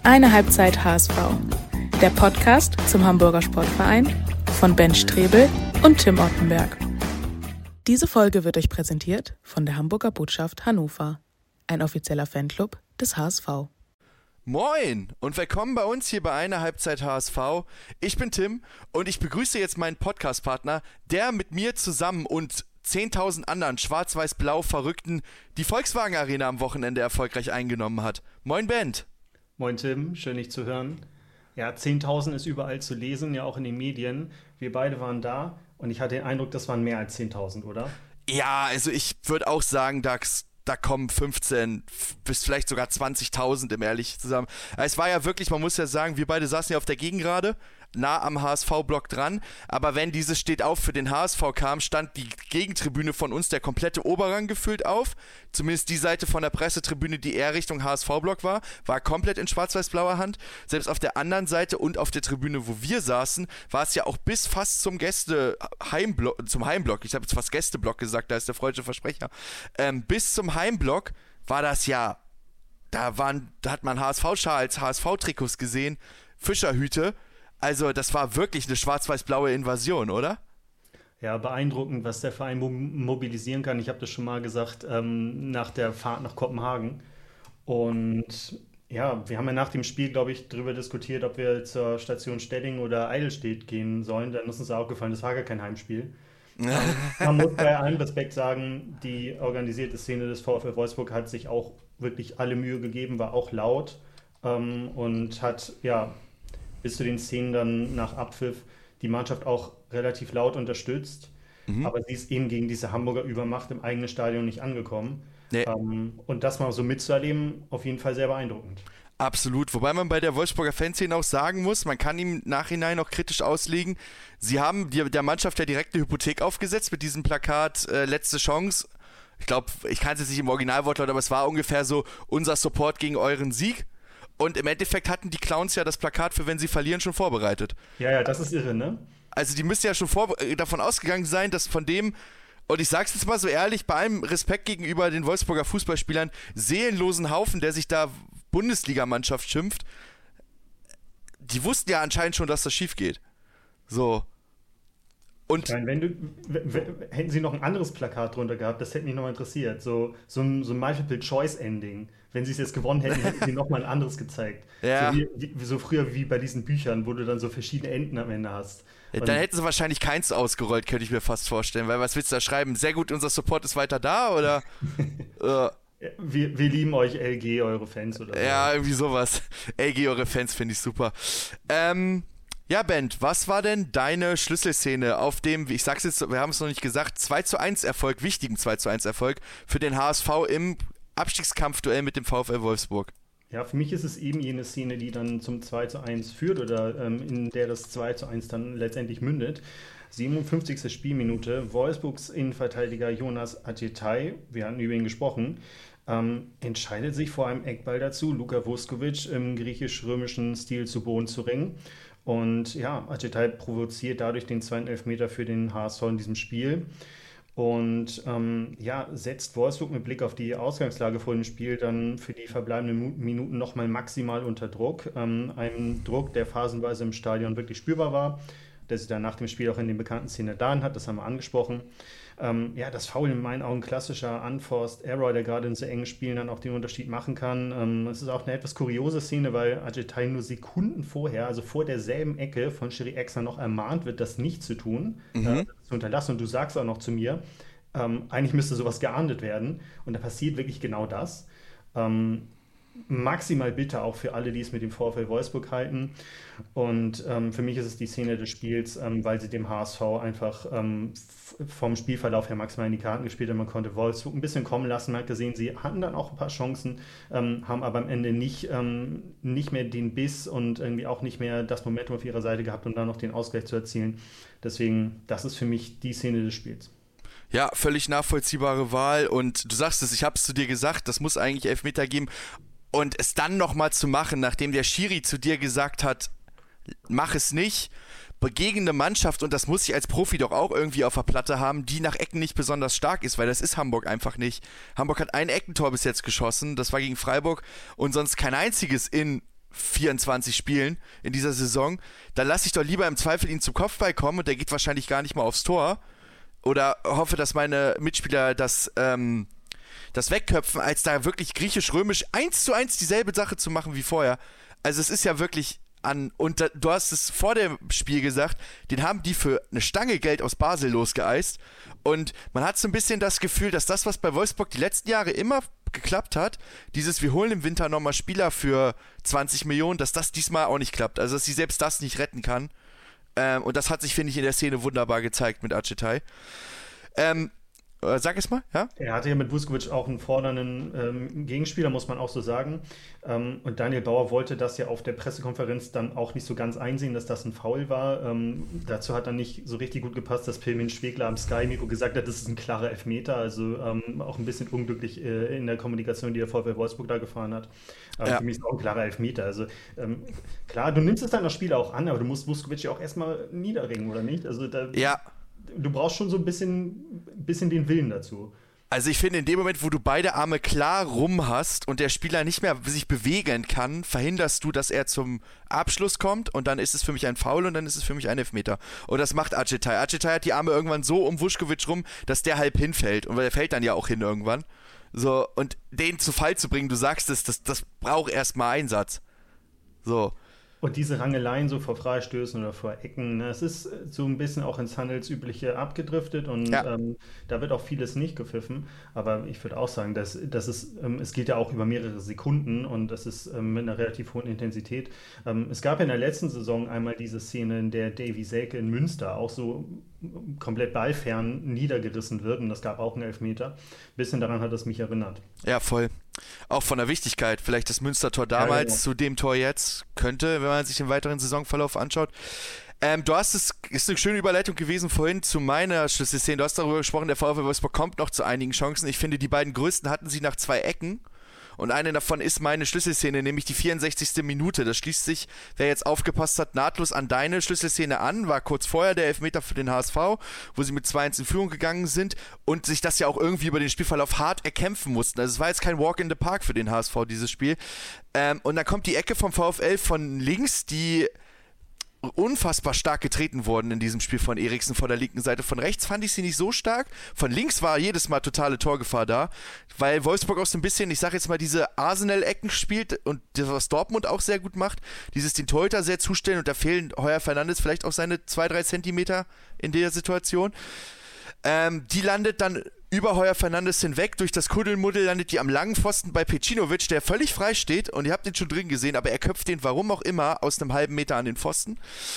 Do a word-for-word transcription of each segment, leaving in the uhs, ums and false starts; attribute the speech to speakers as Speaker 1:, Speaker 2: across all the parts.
Speaker 1: Eine Halbzeit H S V, der Podcast zum Hamburger Sportverein von Ben Strebel und Tim Ottenberg. Diese Folge wird euch präsentiert von der Hamburger Botschaft Hannover, ein offizieller Fanclub des H S V.
Speaker 2: Moin und willkommen bei uns hier bei Eine Halbzeit H S V. Ich bin Tim und ich begrüße jetzt meinen Podcast-Partner, der mit mir zusammen und zehntausend anderen schwarz-weiß-blau Verrückten die Volkswagen Arena am Wochenende erfolgreich eingenommen hat. Moin Band.
Speaker 3: Moin Tim, schön dich zu hören. Ja, zehntausend ist überall zu lesen, ja auch in den Medien. Wir beide waren da und ich hatte den Eindruck, das waren mehr als zehntausend, oder?
Speaker 2: Ja, also ich würde auch sagen, Dax, da kommen fünfzehn bis vielleicht sogar zwanzigtausend im ehrlich zusammen. Es war ja wirklich, man muss ja sagen, wir beide saßen ja auf der Gegengrade, nah am H S V-Block dran, aber wenn dieses Steht auf für den H S V kam, stand die Gegentribüne von uns, der komplette Oberrang gefüllt auf, zumindest die Seite von der Pressetribüne, die eher Richtung H S V-Block war, war komplett in schwarz-weiß-blauer Hand. Selbst auf der anderen Seite und auf der Tribüne, wo wir saßen, war es ja auch bis fast zum Gäste-Heimblock, zum Heimblock, ich habe jetzt fast Gästeblock gesagt, da ist der freudsche Versprecher, ähm, bis zum Heimblock war das ja, da waren, da hat man H S V-Schals, H S V-Trikots gesehen, Fischerhüte. Also das war wirklich eine schwarz-weiß-blaue Invasion, oder?
Speaker 3: Ja, beeindruckend, was der Verein mobilisieren kann. Ich habe das schon mal gesagt, ähm, nach der Fahrt nach Kopenhagen. Und ja, wir haben ja nach dem Spiel, glaube ich, darüber diskutiert, ob wir zur Station Stelling oder Eidelstedt gehen sollen. Dann ist uns aufgefallen, das war gar kein Heimspiel. ähm, man muss bei allem Respekt sagen, die organisierte Szene des VfL Wolfsburg hat sich auch wirklich alle Mühe gegeben, war auch laut ähm, und hat, ja, bis zu den Szenen dann nach Abpfiff die Mannschaft auch relativ laut unterstützt. Mhm. Aber sie ist eben gegen diese Hamburger Übermacht im eigenen Stadion nicht angekommen. Nee. Ähm, und das mal so mitzuerleben, auf jeden Fall sehr beeindruckend.
Speaker 2: Absolut, wobei man bei der Wolfsburger Fanszene auch sagen muss, man kann ihm im Nachhinein auch kritisch auslegen, sie haben die, der Mannschaft ja direkt eine Hypothek aufgesetzt mit diesem Plakat äh, letzte Chance. Ich glaube, ich kann es jetzt nicht im Originalwortlaut, aber es war ungefähr so, unser Support gegen euren Sieg. Und im Endeffekt hatten die Clowns ja das Plakat für wenn sie verlieren schon vorbereitet.
Speaker 3: Ja, ja, das ist irre, ne?
Speaker 2: Also die müssen ja schon vor, äh, davon ausgegangen sein, dass von dem, und ich sag's jetzt mal so ehrlich, bei allem Respekt gegenüber den Wolfsburger Fußballspielern, seelenlosen Haufen, der sich da Bundesligamannschaft schimpft, die wussten ja anscheinend schon, dass das schief geht. So. Und
Speaker 3: Nein, wenn du, w- w- hätten sie noch ein anderes Plakat drunter gehabt, das hätte mich nochmal interessiert. So, so ein, so ein Multiple-Choice-Ending. Wenn sie es jetzt gewonnen hätten, hätten sie nochmal ein anderes gezeigt.
Speaker 2: Ja.
Speaker 3: So, wie, wie, so früher wie bei diesen Büchern, wo du dann so verschiedene Enden am Ende hast.
Speaker 2: Und dann hätten sie wahrscheinlich keins ausgerollt, könnte ich mir fast vorstellen. Weil was willst du da schreiben? Sehr gut, unser Support ist weiter da, oder? äh,
Speaker 3: wir, wir lieben euch, L G, eure Fans, oder so.
Speaker 2: Ja, irgendwie sowas. L G, eure Fans, finde ich super. Ähm... Ja, Bent, was war denn deine Schlüsselszene auf dem, ich sag's jetzt, wir haben es noch nicht gesagt, zwei zu eins Erfolg, wichtigen zwei zu eins Erfolg für den H S V im Abstiegskampfduell mit dem VfL Wolfsburg?
Speaker 3: Ja, für mich ist es eben jene Szene, die dann zum zwei zu eins führt oder ähm, in der das zwei zu eins dann letztendlich mündet. siebenundfünfzigste Spielminute, Wolfsburgs Innenverteidiger Jonas Atetai, wir hatten über ihn gesprochen, ähm, entscheidet sich vor einem Eckball dazu, Luka Vuskovic im griechisch-römischen Stil zu Boden zu ringen. Und ja, Atetai provoziert dadurch den zweiten Elfmeter für den H S V in diesem Spiel. Und ähm, ja, setzt Wolfsburg mit Blick auf die Ausgangslage vor dem Spiel dann für die verbleibenden Minuten nochmal maximal unter Druck. Ähm, einem Druck, der phasenweise im Stadion wirklich spürbar war, der sich dann nach dem Spiel auch in den bekannten Szenen da hat, das haben wir angesprochen. Ähm, ja, das Foul in meinen Augen klassischer Unforced Error, der gerade in so engen Spielen dann auch den Unterschied machen kann. Ähm, es ist auch eine etwas kuriose Szene, weil Atetai nur Sekunden vorher, also vor derselben Ecke von Schiri Exner noch ermahnt wird, das nicht zu tun, mhm. äh, das zu unterlassen. Und du sagst auch noch zu mir, ähm, eigentlich müsste sowas geahndet werden. Und da passiert wirklich genau das. Ähm, maximal bitter auch für alle, die es mit dem VfL Wolfsburg halten. Und ähm, für mich ist es die Szene des Spiels, ähm, weil sie dem H S V einfach ähm, f- vom Spielverlauf her maximal in die Karten gespielt haben. Man konnte Wolfsburg ein bisschen kommen lassen. Man hat gesehen, sie hatten dann auch ein paar Chancen, ähm, haben aber am Ende nicht, ähm, nicht mehr den Biss und irgendwie auch nicht mehr das Momentum auf ihrer Seite gehabt, um dann noch den Ausgleich zu erzielen. Deswegen, das ist für mich die Szene des Spiels.
Speaker 2: Ja, völlig nachvollziehbare Wahl und du sagst es, ich habe es zu dir gesagt, das muss eigentlich Elfmeter geben. Und es dann nochmal zu machen, nachdem der Schiri zu dir gesagt hat, mach es nicht, gegen eine Mannschaft, und das muss ich als Profi doch auch irgendwie auf der Platte haben, die nach Ecken nicht besonders stark ist, weil das ist Hamburg einfach nicht. Hamburg hat ein Eckentor bis jetzt geschossen, das war gegen Freiburg, und sonst kein einziges in vierundzwanzig Spielen in dieser Saison, dann lasse ich doch lieber im Zweifel ihn zum Kopfball kommen und der geht wahrscheinlich gar nicht mal aufs Tor oder hoffe, dass meine Mitspieler das, ähm, das wegköpfen, als da wirklich griechisch-römisch eins zu eins dieselbe Sache zu machen wie vorher. Also es ist ja wirklich an, und da, du hast es vor dem Spiel gesagt, den haben die für eine Stange Geld aus Basel losgeeist und man hat so ein bisschen das Gefühl, dass das, was bei Wolfsburg die letzten Jahre immer geklappt hat, dieses wir holen im Winter nochmal Spieler für zwanzig Millionen, dass das diesmal auch nicht klappt, also dass sie selbst das nicht retten kann, ähm, und das hat sich, finde ich, in der Szene wunderbar gezeigt mit Acetai. Ähm, Sag es mal, ja?
Speaker 3: Er hatte ja mit Vuskovic auch einen fordernden ähm, Gegenspieler, muss man auch so sagen. Ähm, und Daniel Bauer wollte das ja auf der Pressekonferenz dann auch nicht so ganz einsehen, dass das ein Foul war. Ähm, dazu hat dann nicht so richtig gut gepasst, dass Pirmin Schwegler am Sky-Mikro gesagt hat, das ist ein klarer Elfmeter. Also ähm, auch ein bisschen unglücklich äh, in der Kommunikation, die der VfL Wolfsburg da gefahren hat. Aber ja. Für mich ist auch ein klarer Elfmeter. Also ähm, klar, du nimmst es dann das Spiel auch an, aber du musst Vuskovic ja auch erstmal niederringen, oder nicht? Also da,
Speaker 2: ja.
Speaker 3: Du brauchst schon so ein bisschen, bisschen den Willen dazu.
Speaker 2: Also ich finde, in dem Moment, wo du beide Arme klar rum hast und der Spieler nicht mehr sich bewegen kann, verhinderst du, dass er zum Abschluss kommt und dann ist es für mich ein Foul und dann ist es für mich ein Elfmeter. Und das macht Acetai. Acetai hat die Arme irgendwann so um Vuskovic rum, dass der halb hinfällt. Und der fällt dann ja auch hin irgendwann. So, und den zu Fall zu bringen, du sagst es, das, das braucht erstmal Einsatz. So.
Speaker 3: Und diese Rangeleien so vor Freistößen oder vor Ecken, ne, es ist so ein bisschen auch ins Handelsübliche abgedriftet und ja. ähm, da wird auch vieles nicht gepfiffen. Aber ich würde auch sagen, dass, dass es, ähm, es geht ja auch über mehrere Sekunden und das ist ähm, mit einer relativ hohen Intensität. Ähm, es gab ja in der letzten Saison einmal diese Szene, in der Davy Selke in Münster auch so komplett ballfern niedergerissen wird und das gab auch einen Elfmeter. Ein bisschen daran hat es mich erinnert.
Speaker 2: Ja, voll. Auch von der Wichtigkeit. Vielleicht das Münster-Tor damals ja, genau. zu dem Tor jetzt könnte, wenn man sich den weiteren Saisonverlauf anschaut. Ähm, du hast es, ist eine schöne Überleitung gewesen vorhin zu meiner Schlüsselszene. Du hast darüber gesprochen, der VfL Wolfsburg kommt noch zu einigen Chancen. Ich finde, die beiden größten hatten sie nach zwei Ecken. Und eine davon ist meine Schlüsselszene, nämlich die vierundsechzigste Minute. Das schließt sich, wer jetzt aufgepasst hat, nahtlos an deine Schlüsselszene an. War kurz vorher der Elfmeter für den H S V, wo sie mit zwei eins in Führung gegangen sind und sich das ja auch irgendwie über den Spielverlauf hart erkämpfen mussten. Also es war jetzt kein Walk in the Park für den H S V, dieses Spiel. Ähm, und dann kommt die Ecke vom VfL von links, die unfassbar stark getreten worden in diesem Spiel von Eriksen von der linken Seite. Von rechts fand ich sie nicht so stark. Von links war jedes Mal totale Torgefahr da, weil Wolfsburg auch so ein bisschen, ich sag jetzt mal, diese Arsenal-Ecken spielt und das, was Dortmund auch sehr gut macht, dieses den Torhüter sehr zustellen und da fehlen Heuer Fernandes vielleicht auch seine zwei, drei Zentimeter in der Situation. Ähm, die landet dann über Heuer Fernandes hinweg, durch das Kuddelmuddel landet die am langen Pfosten bei Pecinovic, der völlig frei steht und ihr habt den schon drin gesehen, aber er köpft den, warum auch immer, aus einem halben Meter an den Pfosten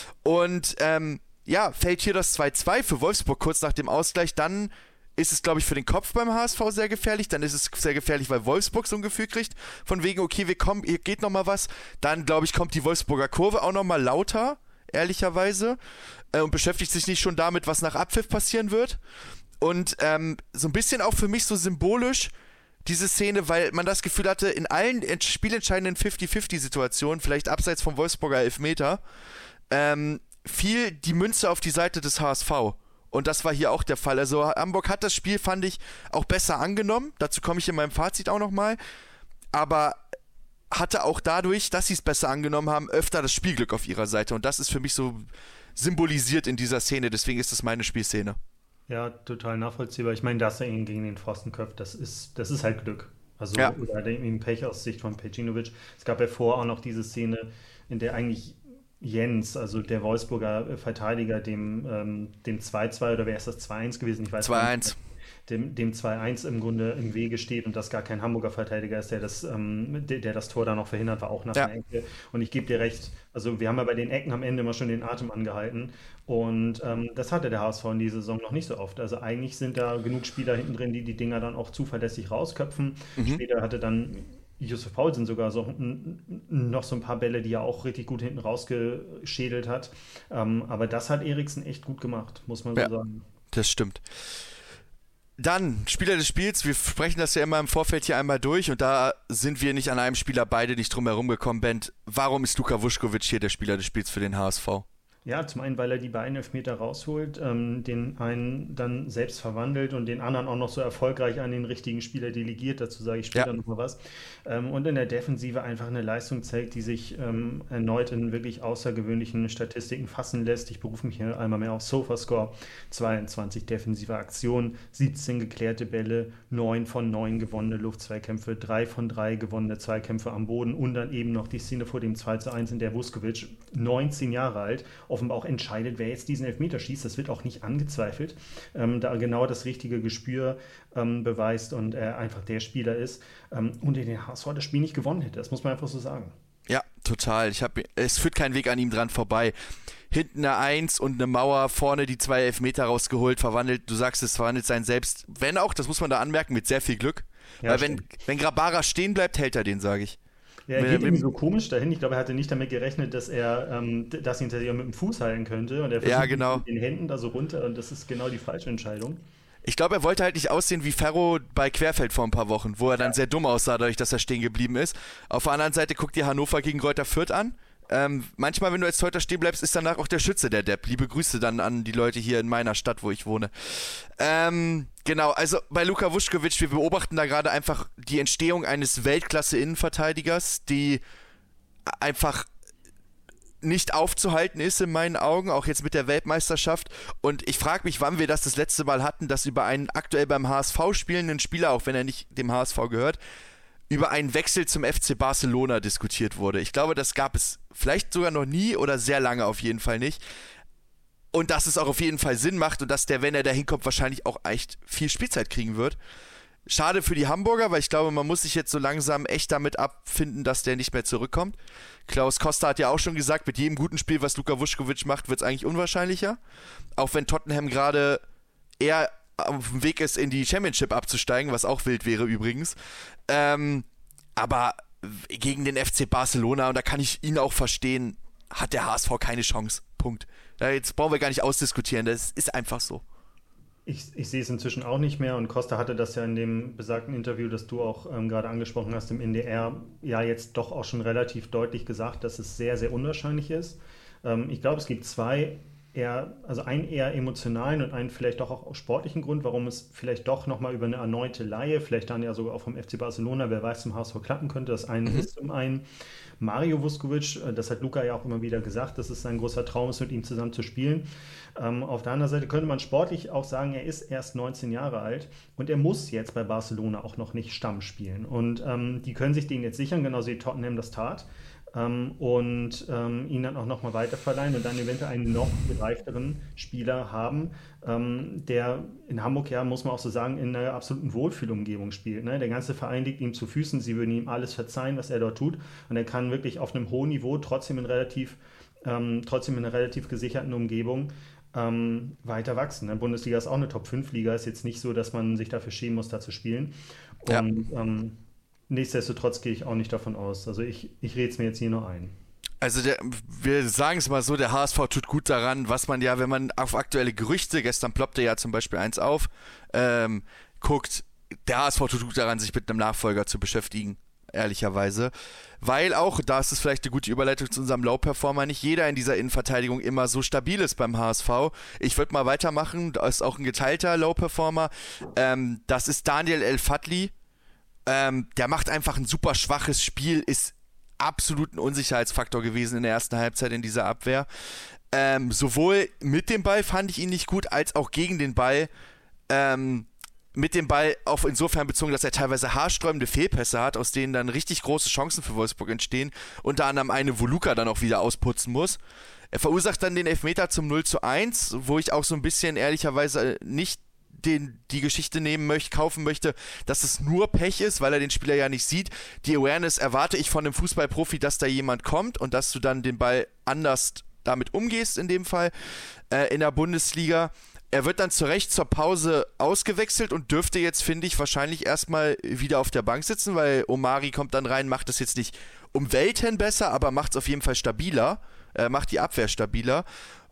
Speaker 2: und ähm, ja, fällt hier das zwei zwei für Wolfsburg kurz nach dem Ausgleich, dann ist es, glaube ich, für den Kopf beim H S V sehr gefährlich, dann ist es sehr gefährlich, weil Wolfsburg so ein Gefühl kriegt, von wegen, okay, wir kommen, hier geht nochmal was, dann, glaube ich, kommt die Wolfsburger Kurve auch nochmal lauter, ehrlicherweise, äh, und beschäftigt sich nicht schon damit, was nach Abpfiff passieren wird. Und ähm, so ein bisschen auch für mich so symbolisch diese Szene, weil man das Gefühl hatte, in allen spielentscheidenden fünfzig fünfzig Situationen, vielleicht abseits vom Wolfsburger Elfmeter, ähm, fiel die Münze auf die Seite des H S V. Und das war hier auch der Fall. Also Hamburg hat das Spiel, fand ich, auch besser angenommen. Dazu komme ich in meinem Fazit auch nochmal. Aber hatte auch dadurch, dass sie es besser angenommen haben, öfter das Spielglück auf ihrer Seite. Und das ist für mich so symbolisiert in dieser Szene. Deswegen ist das meine Spielszene.
Speaker 3: Ja, total nachvollziehbar. Ich meine, dass er ihn gegen den Pfosten köpft, das ist, das ist halt Glück. Also,
Speaker 2: ja.
Speaker 3: Oder eben Pech aus Sicht von Pecinovic. Es gab ja vorher auch noch diese Szene, in der eigentlich Jens, also der Wolfsburger Verteidiger, dem, ähm, dem zwei zwei oder wer ist das, zwei eins gewesen? Ich weiß
Speaker 2: zwei eins.
Speaker 3: Dem, dem zwei eins im Grunde im Wege steht und das gar kein Hamburger Verteidiger ist, der das, ähm, der, der das Tor da noch verhindert, war auch nach
Speaker 2: ja.
Speaker 3: einer Ecke. Und ich gebe dir recht, also wir haben ja bei den Ecken am Ende immer schon den Atem angehalten und ähm, das hatte der H S V in dieser Saison noch nicht so oft. Also eigentlich sind da genug Spieler hinten drin, die die Dinger dann auch zuverlässig rausköpfen. Mhm. Später hatte dann Yusuf Paulsen sogar so, n- noch so ein paar Bälle, die er auch richtig gut hinten rausgeschädelt hat. Ähm, aber das hat Eriksen echt gut gemacht, muss man so
Speaker 2: ja,
Speaker 3: sagen.
Speaker 2: Das stimmt. Dann, Spieler des Spiels, wir sprechen das ja immer im Vorfeld hier einmal durch und da sind wir nicht an einem Spieler beide nicht drum herum gekommen, Ben. Warum ist Luka Vuskovic hier der Spieler des Spiels für den H S V?
Speaker 3: Ja, zum einen, weil er die beiden Elfmeter rausholt, ähm, den einen dann selbst verwandelt und den anderen auch noch so erfolgreich an den richtigen Spieler delegiert. Dazu sage ich später
Speaker 2: Ja.
Speaker 3: noch mal was. Ähm, und in der Defensive einfach eine Leistung zeigt, die sich ähm, erneut in wirklich außergewöhnlichen Statistiken fassen lässt. Ich berufe mich hier einmal mehr auf SofaScore. zweiundzwanzig defensive Aktionen, siebzehn geklärte Bälle, neun von neun gewonnene Luftzweikämpfe, drei von drei gewonnene Zweikämpfe am Boden und dann eben noch die Szene vor dem zwei zu eins, in der Vuskovic, neunzehn Jahre alt, offenbar auch entscheidet, wer jetzt diesen Elfmeter schießt. Das wird auch nicht angezweifelt, ähm, da er genau das richtige Gespür ähm, beweist und er einfach der Spieler ist, ähm, ohne den H S V das Spiel nicht gewonnen hätte. Das muss man einfach so sagen.
Speaker 2: Ja, total. Ich hab, es führt kein Weg an ihm dran vorbei. Hinten eine Eins und eine Mauer, vorne die zwei Elfmeter rausgeholt, verwandelt, du sagst es, verwandelt sein Selbst, wenn auch, das muss man da anmerken, mit sehr viel Glück.
Speaker 3: Ja,
Speaker 2: Weil wenn,
Speaker 3: stimmt.
Speaker 2: wenn Grabara stehen bleibt, hält er den, sage ich.
Speaker 3: Ja, er
Speaker 2: Mit-
Speaker 3: geht
Speaker 2: mit-
Speaker 3: irgendwie so komisch dahin. Ich glaube, er hatte nicht damit gerechnet, dass er ähm, d- das hinter sich mit dem Fuß halten könnte. Und er
Speaker 2: Ja,
Speaker 3: versucht
Speaker 2: genau.
Speaker 3: mit den Händen da so runter und das ist genau die falsche Entscheidung.
Speaker 2: Ich glaube, er wollte halt nicht aussehen wie Ferro bei Querfeld vor ein paar Wochen, wo er dann sehr dumm aussah, dadurch, dass er stehen geblieben ist. Auf der anderen Seite guck dir Hannover gegen Greuther Fürth an. Ähm, manchmal, wenn du als Torhüter stehen bleibst, ist danach auch der Schütze der Depp. Liebe Grüße dann an die Leute hier in meiner Stadt, wo ich wohne. Ähm, genau, also bei Luka Vuskovic, wir beobachten da gerade einfach die Entstehung eines Weltklasse-Innenverteidigers, die einfach nicht aufzuhalten ist in meinen Augen, auch jetzt mit der Weltmeisterschaft. Und ich frage mich, wann wir das das letzte Mal hatten, dass über einen aktuell beim H S V spielenden Spieler, auch wenn er nicht dem H S V gehört, über einen Wechsel zum F C Barcelona diskutiert wurde. Ich glaube, das gab es vielleicht sogar noch nie oder sehr lange auf jeden Fall nicht. Und dass es auch auf jeden Fall Sinn macht und dass der, wenn er da hinkommt, wahrscheinlich auch echt viel Spielzeit kriegen wird. Schade für die Hamburger, weil ich glaube, man muss sich jetzt so langsam echt damit abfinden, dass der nicht mehr zurückkommt. Klaus Costa hat ja auch schon gesagt, mit jedem guten Spiel, was Luka Vuskovic macht, wird es eigentlich unwahrscheinlicher. Auch wenn Tottenham gerade eher auf dem Weg ist, in die Championship abzusteigen, was auch wild wäre übrigens. Ähm, aber gegen den F C Barcelona, und da kann ich ihn auch verstehen, hat der H S V keine Chance. Punkt. Ja, jetzt brauchen wir gar nicht ausdiskutieren, das ist einfach so.
Speaker 3: Ich, ich sehe es inzwischen auch nicht mehr und Costa hatte das ja in dem besagten Interview, das du auch ähm, gerade angesprochen hast, im N D R, ja jetzt doch auch schon relativ deutlich gesagt, dass es sehr, sehr unwahrscheinlich ist. Ähm, ich glaube, es gibt zwei eher, also einen eher emotionalen und einen vielleicht doch auch sportlichen Grund, warum es vielleicht doch nochmal über eine erneute Leihe, vielleicht dann ja sogar auch vom F C Barcelona, wer weiß, zum H S V klappen könnte. Das eine mhm. ist zum einen Mario Vuskovic, das hat Luka ja auch immer wieder gesagt, dass es sein großer Traum ist, mit ihm zusammen zu spielen. Ähm, auf der anderen Seite könnte man sportlich auch sagen, er ist erst neunzehn Jahre alt und er muss jetzt bei Barcelona auch noch nicht Stamm spielen. Und ähm, die können sich den jetzt sichern, genauso wie Tottenham das tat. Ähm, und ähm, ihn dann auch nochmal weiterverleihen und dann eventuell einen noch gereifteren Spieler haben, ähm, der in Hamburg, ja, muss man auch so sagen, in einer absoluten Wohlfühlumgebung spielt. Ne? Der ganze Verein liegt ihm zu Füßen, sie würden ihm alles verzeihen, was er dort tut, und er kann wirklich auf einem hohen Niveau trotzdem in relativ, ähm, trotzdem in einer relativ gesicherten Umgebung ähm, weiter wachsen. Ne? Bundesliga ist auch eine Top fünf Liga, ist jetzt nicht so, dass man sich dafür schämen muss, da zu spielen. Und ja. ähm, Nichtsdestotrotz gehe ich auch nicht davon aus. Also ich, ich rede es mir jetzt hier nur ein.
Speaker 2: Also der, wir sagen es mal so, der H S V tut gut daran, was man ja, wenn man auf aktuelle Gerüchte, gestern ploppte ja zum Beispiel eins auf, ähm, guckt, der H S V tut gut daran, sich mit einem Nachfolger zu beschäftigen, ehrlicherweise. Weil auch, da ist es vielleicht eine gute Überleitung zu unserem Low-Performer, nicht jeder in dieser Innenverteidigung immer so stabil ist beim H S V. Ich würde mal weitermachen, da ist auch ein geteilter Low-Performer. Ähm, das ist Daniel El-Fadli. Ähm, der macht einfach ein super schwaches Spiel, ist absolut ein Unsicherheitsfaktor gewesen in der ersten Halbzeit in dieser Abwehr. Ähm, sowohl mit dem Ball fand ich ihn nicht gut, als auch gegen den Ball. Ähm, mit dem Ball auch insofern bezogen, dass er teilweise haarsträubende Fehlpässe hat, aus denen dann richtig große Chancen für Wolfsburg entstehen. Unter anderem eine, wo Luka dann auch wieder ausputzen muss. Er verursacht dann den Elfmeter zum null zu eins, wo ich auch so ein bisschen ehrlicherweise nicht Den, die Geschichte nehmen möchte, kaufen möchte, dass es nur Pech ist, weil er den Spieler ja nicht sieht. Die Awareness erwarte ich von einem Fußballprofi, dass da jemand kommt und dass du dann den Ball anders damit umgehst, in dem Fall, äh, in der Bundesliga. Er wird dann zu Recht zur Pause ausgewechselt und dürfte jetzt, finde ich, wahrscheinlich erstmal wieder auf der Bank sitzen, weil Omari kommt dann rein, macht das jetzt nicht um Welten besser, aber macht es auf jeden Fall stabiler, äh, macht die Abwehr stabiler.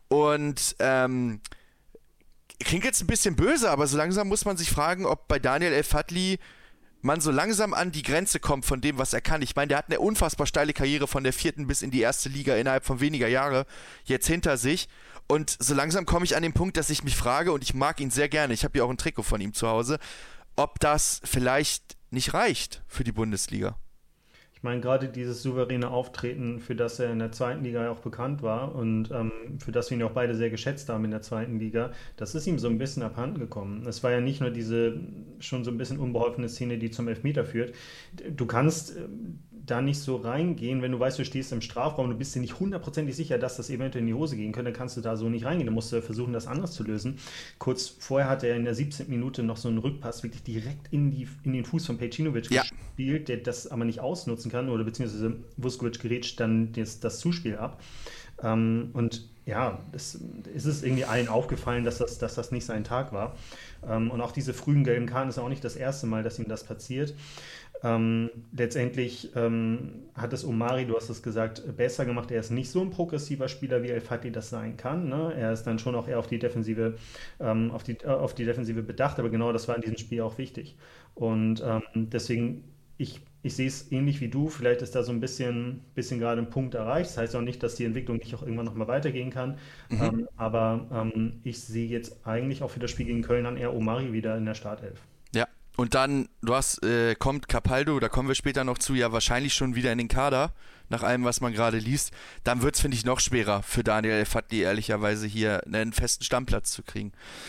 Speaker 2: Und ähm, klingt jetzt ein bisschen böse, aber so langsam muss man sich fragen, ob bei Daniel El-Fadli man so langsam an die Grenze kommt von dem, was er kann. Ich meine, der hat eine unfassbar steile Karriere von der vierten bis in die erste Liga innerhalb von weniger Jahre jetzt hinter sich. Und so langsam komme ich an den Punkt, dass ich mich frage, und ich mag ihn sehr gerne, ich habe ja auch ein Trikot von ihm zu Hause, ob das vielleicht nicht reicht für die Bundesliga.
Speaker 3: Ich meine, gerade dieses souveräne Auftreten, für das er in der zweiten Liga auch bekannt war und ähm, für das wir ihn auch beide sehr geschätzt haben in der zweiten Liga, das ist ihm so ein bisschen abhanden gekommen. Es war ja nicht nur diese schon so ein bisschen unbeholfene Szene, die zum Elfmeter führt. Du kannst äh, da nicht so reingehen, wenn du weißt, du stehst im Strafraum, du bist dir nicht hundertprozentig sicher, dass das eventuell in die Hose gehen könnte, dann kannst du da so nicht reingehen. Du musst versuchen, das anders zu lösen. Kurz vorher hat er in der siebzehnten Minute noch so einen Rückpass wirklich direkt in, die, in den Fuß von Pejcinovic ja. gespielt, der das aber nicht ausnutzen kann, oder beziehungsweise Vuskovic gerätscht dann das, das Zuspiel ab. Ähm, und ja, es ist es irgendwie allen aufgefallen, dass das, dass das nicht sein Tag war. Ähm, und auch diese frühen gelben Karten ist auch nicht das erste Mal, dass ihm das passiert. Ähm, letztendlich ähm, hat es Omari, du hast es gesagt, besser gemacht. Er ist nicht so ein progressiver Spieler, wie El Fati das sein kann. Ne? Er ist dann schon auch eher auf die Defensive, ähm, auf die, äh, auf die Defensive bedacht, aber genau das war in diesem Spiel auch wichtig. Und ähm, deswegen, ich, ich sehe es ähnlich wie du. Vielleicht ist da so ein bisschen, bisschen gerade ein Punkt erreicht. Das heißt auch nicht, dass die Entwicklung nicht auch irgendwann nochmal weitergehen kann. Mhm. Ähm, aber ähm, ich sehe jetzt eigentlich auch für das Spiel gegen Köln dann eher Omari wieder in der Startelf.
Speaker 2: Ja. Und dann, du hast, äh, kommt Capaldo, da kommen wir später noch zu, ja wahrscheinlich schon wieder in den Kader, nach allem, was man gerade liest. Dann wird es, finde ich, noch schwerer für Daniel El Fadli, ehrlicherweise hier einen festen Stammplatz zu kriegen.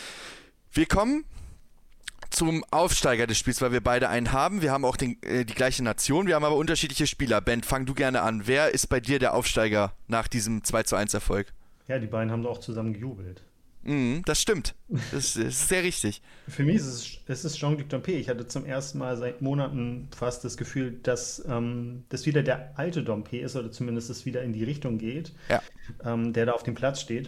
Speaker 2: Wir kommen zum Aufsteiger des Spiels, weil wir beide einen haben. Wir haben auch den, äh, die gleiche Nation, wir haben aber unterschiedliche Spieler. Ben, fang du gerne an. Wer ist bei dir der Aufsteiger nach diesem zwei zu eins Erfolg?
Speaker 3: Ja, die beiden haben doch auch zusammen gejubelt.
Speaker 2: Mm, das stimmt. Das ist sehr richtig.
Speaker 3: Für mich ist es, es ist Jean-Luc Dompe. Ich hatte zum ersten Mal seit Monaten fast das Gefühl, dass ähm, das wieder der alte Dompe ist, oder zumindest es wieder in die Richtung geht,
Speaker 2: ja. ähm,
Speaker 3: der da auf dem Platz steht.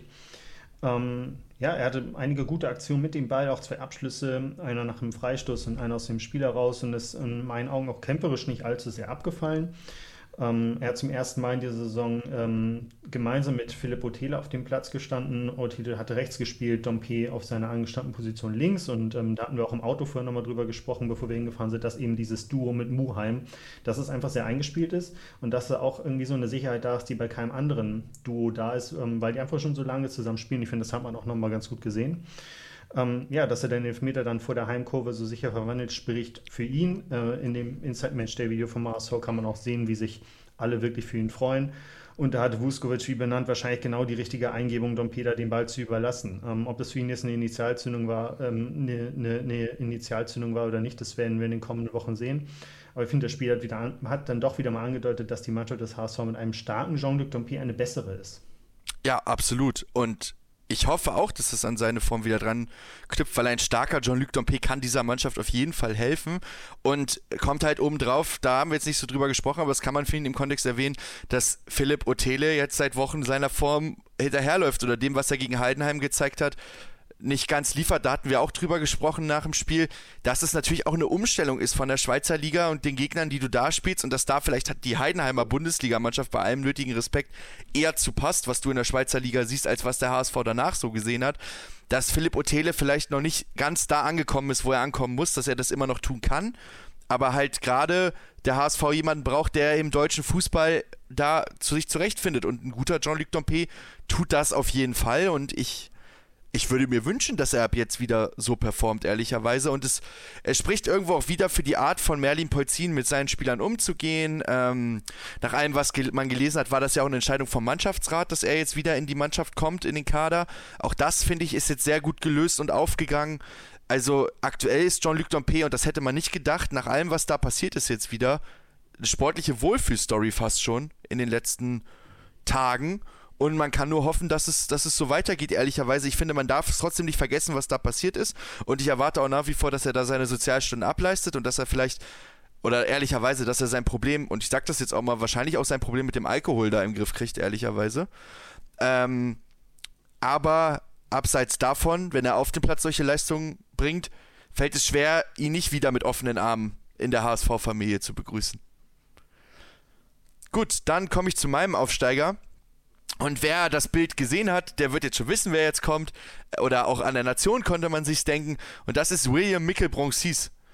Speaker 3: Ähm, ja, er hatte einige gute Aktionen mit dem Ball, auch zwei Abschlüsse, einer nach dem Freistoß und einer aus dem Spiel heraus, und ist in meinen Augen auch kämpferisch nicht allzu sehr abgefallen. Ähm, er hat zum ersten Mal in dieser Saison ähm, gemeinsam mit Philipp Otele auf dem Platz gestanden. Otele hatte rechts gespielt, Dompe auf seiner angestammten Position links, und ähm, da hatten wir auch im Auto vorher nochmal drüber gesprochen, bevor wir hingefahren sind, dass eben dieses Duo mit Muheim, dass es einfach sehr eingespielt ist und dass da auch irgendwie so eine Sicherheit da ist, die bei keinem anderen Duo da ist, ähm, weil die einfach schon so lange zusammen spielen. Ich finde, das hat man auch nochmal ganz gut gesehen. Ähm, ja, dass er den Elfmeter dann vor der Heimkurve so sicher verwandelt, spricht für ihn. Äh, in dem Inside-Match-Day-Video vom H S V kann man auch sehen, wie sich alle wirklich für ihn freuen. Und da hatte Vuskovic, wie benannt, wahrscheinlich genau die richtige Eingebung, Dompe den Ball zu überlassen. Ähm, ob das für ihn jetzt eine Initialzündung war, ähm, eine, eine, eine Initialzündung war oder nicht, das werden wir in den kommenden Wochen sehen. Aber ich finde, das Spiel hat, wieder an, hat dann doch wieder mal angedeutet, dass die Mannschaft des H S V mit einem starken Jean-Luc Dompe eine bessere ist.
Speaker 2: Ja, absolut. Und ich hoffe auch, dass es an seine Form wieder dran knüpft, weil ein starker Jean-Luc Dompe kann dieser Mannschaft auf jeden Fall helfen und kommt halt oben drauf, da haben wir jetzt nicht so drüber gesprochen, aber das kann man für ihn im Kontext erwähnen, dass Philipp Otele jetzt seit Wochen seiner Form hinterherläuft oder dem, was er gegen Heidenheim gezeigt hat, nicht ganz liefert. Da hatten wir auch drüber gesprochen nach dem Spiel, dass es natürlich auch eine Umstellung ist von der Schweizer Liga und den Gegnern, die du da spielst, und dass da vielleicht hat die Heidenheimer Bundesligamannschaft bei allem nötigen Respekt eher zu passt, was du in der Schweizer Liga siehst, als was der H S V danach so gesehen hat, dass Philipp Otele vielleicht noch nicht ganz da angekommen ist, wo er ankommen muss, dass er das immer noch tun kann, aber halt gerade der H S V jemanden braucht, der im deutschen Fußball da zu sich zurechtfindet, und ein guter Jean-Luc Dompe tut das auf jeden Fall, und ich Ich würde mir wünschen, dass er ab jetzt wieder so performt, ehrlicherweise. Und es, es spricht irgendwo auch wieder für die Art von Merlin Polzin, mit seinen Spielern umzugehen. Ähm, nach allem, was gel- man gelesen hat, war das ja auch eine Entscheidung vom Mannschaftsrat, dass er jetzt wieder in die Mannschaft kommt, in den Kader. Auch das, finde ich, ist jetzt sehr gut gelöst und aufgegangen. Also aktuell ist Jean-Luc Dompe, und das hätte man nicht gedacht, nach allem, was da passiert ist jetzt wieder, eine sportliche Wohlfühlstory fast schon in den letzten Tagen. Und man kann nur hoffen, dass es, dass es so weitergeht, ehrlicherweise. Ich finde, man darf es trotzdem nicht vergessen, was da passiert ist. Und ich erwarte auch nach wie vor, dass er da seine Sozialstunden ableistet und dass er vielleicht, oder ehrlicherweise, dass er sein Problem, und ich sage das jetzt auch mal, wahrscheinlich auch sein Problem mit dem Alkohol da im Griff kriegt, ehrlicherweise. Ähm, aber abseits davon, wenn er auf dem Platz solche Leistungen bringt, fällt es schwer, ihn nicht wieder mit offenen Armen in der H S V-Familie zu begrüßen. Gut, dann komme ich zu meinem Aufsteiger. Und wer das Bild gesehen hat, der wird jetzt schon wissen, wer jetzt kommt. Oder auch an der Nation konnte man sich's denken. Und das ist William Mikkelbronsis.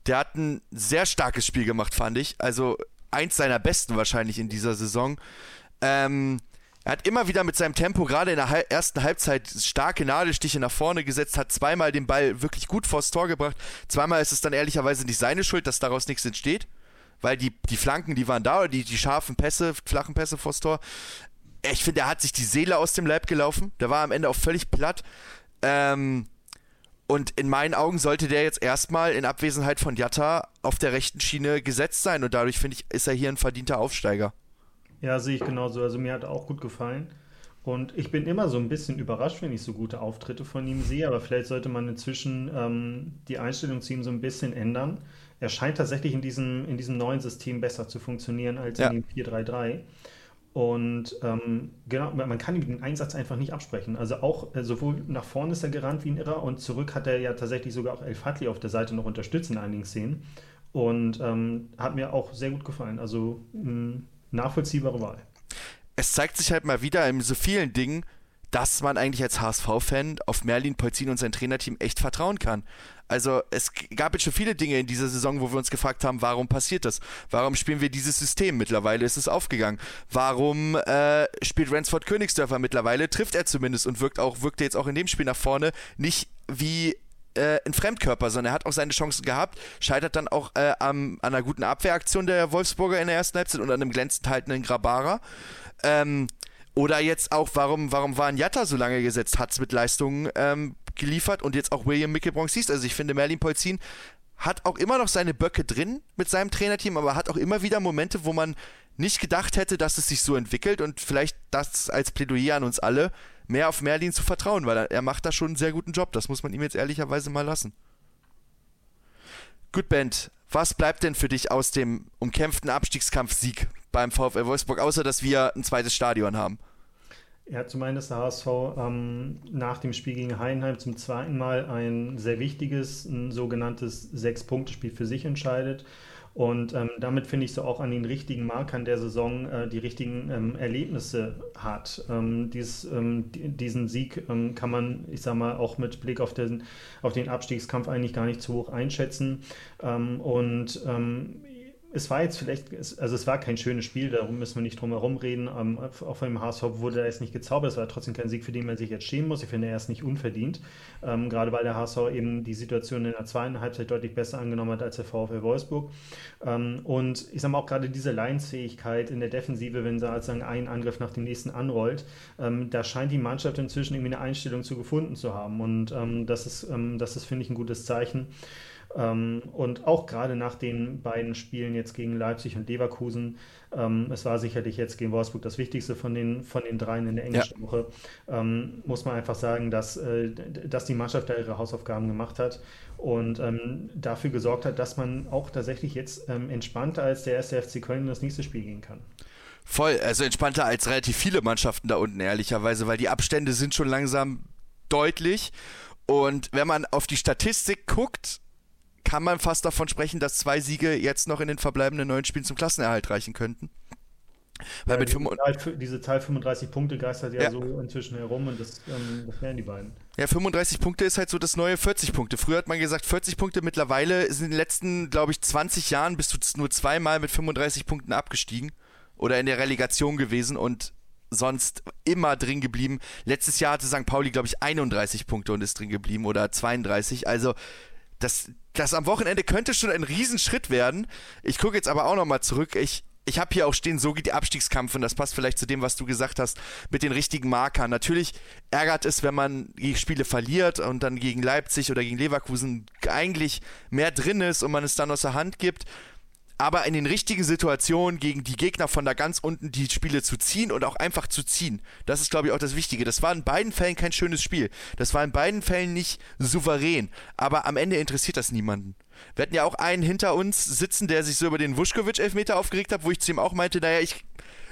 Speaker 2: der hat ein sehr starkes Spiel gemacht, fand ich. Also eins seiner besten wahrscheinlich in dieser Saison. Ähm, er hat immer wieder mit seinem Tempo, gerade in der Hal- ersten Halbzeit, starke Nadelstiche nach vorne gesetzt, hat zweimal den Ball wirklich gut vors Tor gebracht. Zweimal ist es dann ehrlicherweise nicht seine Schuld, dass daraus nichts entsteht, weil die, die Flanken, die waren da, oder die, die scharfen Pässe, flachen Pässe vors Tor. Ich finde, er hat sich die Seele aus dem Leib gelaufen. Der war am Ende auch völlig platt. Ähm, und in meinen Augen sollte der jetzt erstmal in Abwesenheit von Jatta auf der rechten Schiene gesetzt sein. Und dadurch, finde ich, ist er hier ein verdienter Aufsteiger.
Speaker 3: Ja, sehe ich genauso. Also mir hat er auch gut gefallen. Und ich bin immer so ein bisschen überrascht, wenn ich so gute Auftritte von ihm sehe. Aber vielleicht sollte man inzwischen ähm, die Einstellung zu ihm so ein bisschen ändern. Er scheint tatsächlich in diesem, in diesem neuen System besser zu funktionieren als
Speaker 2: Ja.
Speaker 3: in dem vier drei drei. Und ähm, genau, man kann ihm den Einsatz einfach nicht absprechen. Also auch äh, sowohl nach vorne ist er gerannt wie ein Irrer und zurück hat er ja tatsächlich sogar auch El Fadli auf der Seite noch unterstützt in einigen Szenen. Und ähm, hat mir auch sehr gut gefallen. Also mh, nachvollziehbare Wahl.
Speaker 2: Es zeigt sich halt mal wieder in so vielen Dingen, dass man eigentlich als H S V-Fan auf Merlin Polzin und sein Trainerteam echt vertrauen kann. Also es g- gab jetzt schon viele Dinge in dieser Saison, wo wir uns gefragt haben, warum passiert das? Warum spielen wir dieses System? Mittlerweile ist es aufgegangen. Warum äh, spielt Ransford Königsdörfer mittlerweile? Trifft er zumindest und wirkt auch, wirkte jetzt auch in dem Spiel nach vorne nicht wie äh, ein Fremdkörper, sondern er hat auch seine Chancen gehabt, scheitert dann auch äh, am, an einer guten Abwehraktion der Wolfsburger in der ersten Halbzeit und an einem glänzend haltenden Grabara. Ähm, Oder jetzt auch, warum, warum war ein Jatta so lange gesetzt, hat es mit Leistungen ähm, geliefert und jetzt auch William Mickelbronx. Also ich finde, Merlin Polzin hat auch immer noch seine Böcke drin mit seinem Trainerteam, aber hat auch immer wieder Momente, wo man nicht gedacht hätte, dass es sich so entwickelt und vielleicht das als Plädoyer an uns alle, mehr auf Merlin zu vertrauen, weil er, er macht da schon einen sehr guten Job. Das muss man ihm jetzt ehrlicherweise mal lassen. Gut, Bent, was bleibt denn für dich aus dem umkämpften Abstiegskampfsieg beim VfL Wolfsburg, außer dass wir ein zweites Stadion haben?
Speaker 3: Ja, zum einen ist der H S V ähm, nach dem Spiel gegen Heidenheim zum zweiten Mal ein sehr wichtiges, ein sogenanntes Sechs-Punkte-Spiel für sich entscheidet. Und ähm, damit finde ich so auch an den richtigen Markern der Saison äh, die richtigen ähm, Erlebnisse hat. Ähm, dies, ähm, die, diesen Sieg ähm, kann man, ich sag mal, auch mit Blick auf den, auf den Abstiegskampf eigentlich gar nicht zu hoch einschätzen. Ähm, und ähm, es war jetzt vielleicht, also es war kein schönes Spiel, darum müssen wir nicht drum herum reden. Ähm, auch von dem H S V wurde er jetzt nicht gezaubert, es war trotzdem kein Sieg, für den man sich jetzt schämen muss. Ich finde, er ist nicht unverdient, ähm, gerade weil der H S V eben die Situation in der zweiten Halbzeit deutlich besser angenommen hat als der VfL Wolfsburg. Ähm, und ich sage mal auch gerade diese Leidensfähigkeit in der Defensive, wenn sie sozusagen einen Angriff nach dem nächsten anrollt, ähm, da scheint die Mannschaft inzwischen irgendwie eine Einstellung zu gefunden zu haben. Und ähm, das ist, ähm, das ist, finde ich, ein gutes Zeichen. Ähm, und auch gerade nach den beiden Spielen jetzt gegen Leipzig und Leverkusen, ähm, es war sicherlich jetzt gegen Wolfsburg das Wichtigste von den, von den dreien in der englischen
Speaker 2: Ja.
Speaker 3: Woche, ähm, muss man einfach sagen, dass, äh, dass die Mannschaft da ihre Hausaufgaben gemacht hat und ähm, dafür gesorgt hat, dass man auch tatsächlich jetzt ähm, entspannter als der erste F C Köln in das nächste Spiel gehen kann.
Speaker 2: Voll, also entspannter als relativ viele Mannschaften da unten, ehrlicherweise, weil die Abstände sind schon langsam deutlich. Und wenn man auf die Statistik guckt, kann man fast davon sprechen, dass zwei Siege jetzt noch in den verbleibenden neun Spielen zum Klassenerhalt reichen könnten. Weil
Speaker 3: Ja,
Speaker 2: mit
Speaker 3: diese,
Speaker 2: fünf-
Speaker 3: Zahl, diese Zahl fünfunddreißig Punkte geistert ja,
Speaker 2: Ja.
Speaker 3: so inzwischen herum und das, ähm, das wären die beiden.
Speaker 2: ja, fünfunddreißig Punkte ist halt so das neue vierzig Punkte. Früher hat man gesagt vierzig Punkte, mittlerweile sind in den letzten, glaube ich, zwanzig Jahren bist du nur zweimal mit fünfunddreißig Punkten abgestiegen oder in der Relegation gewesen und sonst immer drin geblieben. Letztes Jahr hatte Sankt Pauli, glaube ich, einunddreißig Punkte und ist drin geblieben oder zweiunddreißig. Also das, das am Wochenende könnte schon ein Riesenschritt werden. Ich gucke jetzt aber auch nochmal zurück. Ich, ich habe hier auch stehen, so geht der Abstiegskampf und das passt vielleicht zu dem, was du gesagt hast, mit den richtigen Markern. Natürlich ärgert es, wenn man die Spiele verliert und dann gegen Leipzig oder gegen Leverkusen eigentlich mehr drin ist und man es dann aus der Hand gibt. Aber in den richtigen Situationen gegen die Gegner von da ganz unten die Spiele zu ziehen und auch einfach zu ziehen, das ist, glaube ich, auch das Wichtige. Das war in beiden Fällen kein schönes Spiel. Das war in beiden Fällen nicht souverän. Aber am Ende interessiert das niemanden. Wir hatten ja auch einen hinter uns sitzen, der sich so über den Vuskovic-Elfmeter aufgeregt hat, wo ich zu ihm auch meinte, naja, ich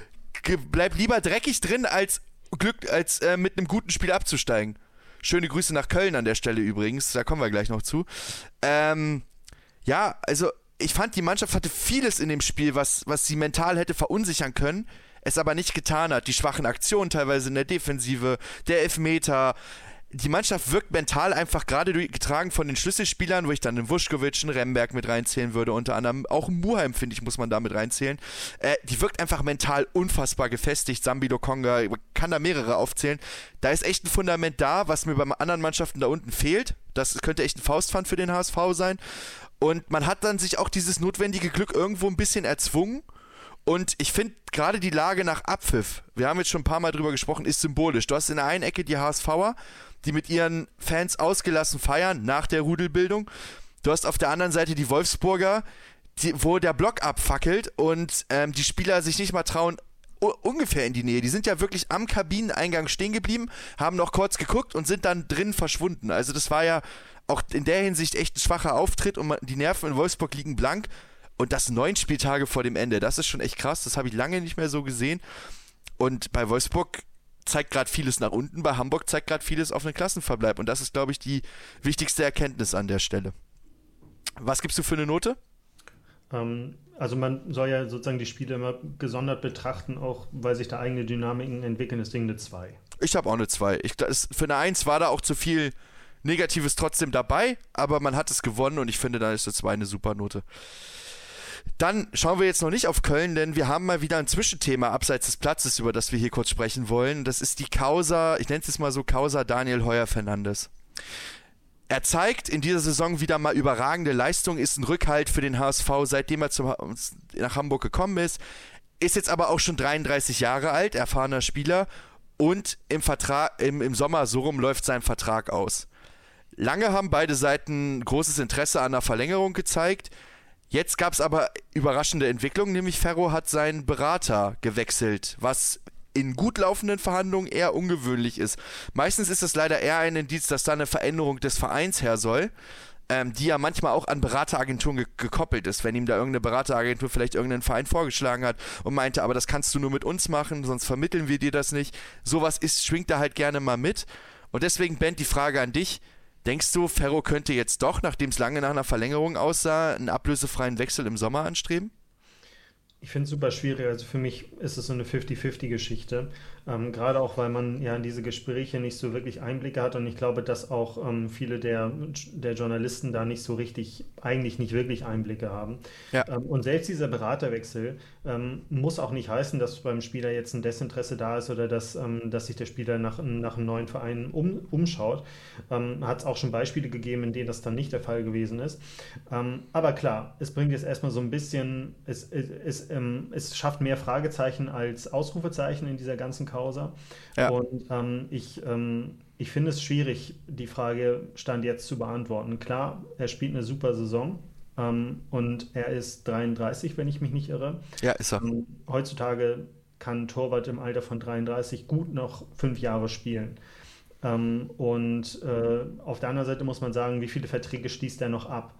Speaker 2: bleib lieber dreckig drin, als, Glück, als äh, mit einem guten Spiel abzusteigen. Schöne Grüße nach Köln an der Stelle übrigens, da kommen wir gleich noch zu. Ähm, ja, also ich fand, die Mannschaft hatte vieles in dem Spiel, was, was sie mental hätte verunsichern können, es aber nicht getan hat. Die schwachen Aktionen teilweise in der Defensive, der Elfmeter. die Mannschaft wirkt mental einfach gerade getragen von den Schlüsselspielern, wo ich dann einen Vuskovic, einen Remberg mit reinzählen würde, unter anderem auch einen Muheim, finde ich, muss man da mit reinzählen. Äh, die wirkt einfach mental unfassbar gefestigt. Sambi Lokonga, kann da mehrere aufzählen. Da ist echt ein Fundament da, was mir bei anderen Mannschaften da unten fehlt. Das könnte echt ein Faustpfand für den H S V sein. Und man hat dann sich auch dieses notwendige Glück irgendwo ein bisschen erzwungen. Und ich finde gerade die Lage nach Abpfiff, wir haben jetzt schon ein paar Mal drüber gesprochen, ist symbolisch. Du hast in der einen Ecke die HSVer, die mit ihren Fans ausgelassen feiern, nach der Rudelbildung. Du hast auf der anderen Seite die Wolfsburger, die, wo der Block abfackelt und ähm, die Spieler sich nicht mal trauen, u- ungefähr in die Nähe. Die sind ja wirklich am Kabineneingang stehen geblieben, haben noch kurz geguckt und sind dann drin verschwunden. Also das war ja auch in der Hinsicht echt ein schwacher Auftritt und die Nerven in Wolfsburg liegen blank. Und das neun Spieltage vor dem Ende, das ist schon echt krass. Das habe ich lange nicht mehr so gesehen. Und bei Wolfsburg zeigt gerade vieles nach unten, bei Hamburg zeigt gerade vieles auf einen Klassenverbleib. Und das ist, glaube ich, die wichtigste Erkenntnis an der Stelle. Was gibst du für eine Note?
Speaker 3: Ähm, also man soll ja sozusagen die Spiele immer gesondert betrachten, auch weil sich da eigene Dynamiken entwickeln. Deswegen eine zwei.
Speaker 2: Ich habe auch eine zwei. Ich, das, für eine eins war da auch zu viel Negatives trotzdem dabei, aber man hat es gewonnen und ich finde, da ist eine zwei eine super Note. Dann schauen wir jetzt noch nicht auf Köln, denn wir haben mal wieder ein Zwischenthema abseits des Platzes, über das wir hier kurz sprechen wollen. Das ist die Causa, ich nenne es jetzt mal so, Causa Daniel Heuer-Fernandes. Er zeigt in dieser Saison wieder mal überragende Leistung, ist ein Rückhalt für den H S V, seitdem er zum, nach Hamburg gekommen ist. Ist jetzt aber auch schon dreiunddreißig Jahre alt, erfahrener Spieler und im, Vertrag, im, im Sommer so rum läuft sein Vertrag aus. Lange haben beide Seiten großes Interesse an einer Verlängerung gezeigt. Jetzt gab es aber überraschende Entwicklungen, nämlich Ferro hat seinen Berater gewechselt, was in gut laufenden Verhandlungen eher ungewöhnlich ist. Meistens ist es leider eher ein Indiz, dass da eine Veränderung des Vereins her soll, ähm, die ja manchmal auch an Berateragenturen ge- gekoppelt ist, wenn ihm da irgendeine Berateragentur vielleicht irgendeinen Verein vorgeschlagen hat und meinte, aber das kannst du nur mit uns machen, sonst vermitteln wir dir das nicht. Sowas ist, schwingt da halt gerne mal mit. Und deswegen, Ben, die Frage an dich. Denkst du, Ferro könnte jetzt doch, nachdem es lange nach einer Verlängerung aussah, einen ablösefreien Wechsel im Sommer anstreben?
Speaker 3: Ich finde es super schwierig. Also für mich ist es so eine fünfzig fünfzig Geschichte. Ähm, gerade auch, weil man ja in diese Gespräche nicht so wirklich Einblicke hat und ich glaube, dass auch ähm, viele der, der Journalisten da nicht so richtig, eigentlich nicht wirklich Einblicke haben.
Speaker 2: Ja.
Speaker 3: Ähm, und selbst dieser Beraterwechsel ähm, muss auch nicht heißen, dass beim Spieler jetzt ein Desinteresse da ist oder dass, ähm, dass sich der Spieler nach, nach einem neuen Verein um, umschaut. Ähm, hat es auch schon Beispiele gegeben, in denen das dann nicht der Fall gewesen ist. Ähm, aber klar, es bringt jetzt erstmal so ein bisschen, es, es, es, ähm, es schafft mehr Fragezeichen als Ausrufezeichen in dieser ganzen Causa. Ja. Und ähm, ich, ähm, ich finde es schwierig, die Frage Stand jetzt zu beantworten. Klar, er spielt eine super Saison ähm, und er ist dreiunddreißig, wenn ich mich nicht irre.
Speaker 2: Ja, ist er.
Speaker 3: Ähm, heutzutage kann ein Torwart im Alter von dreiunddreißig gut noch fünf Jahre spielen. Ähm, und äh, auf der anderen Seite muss man sagen, wie viele Verträge schließt er noch ab?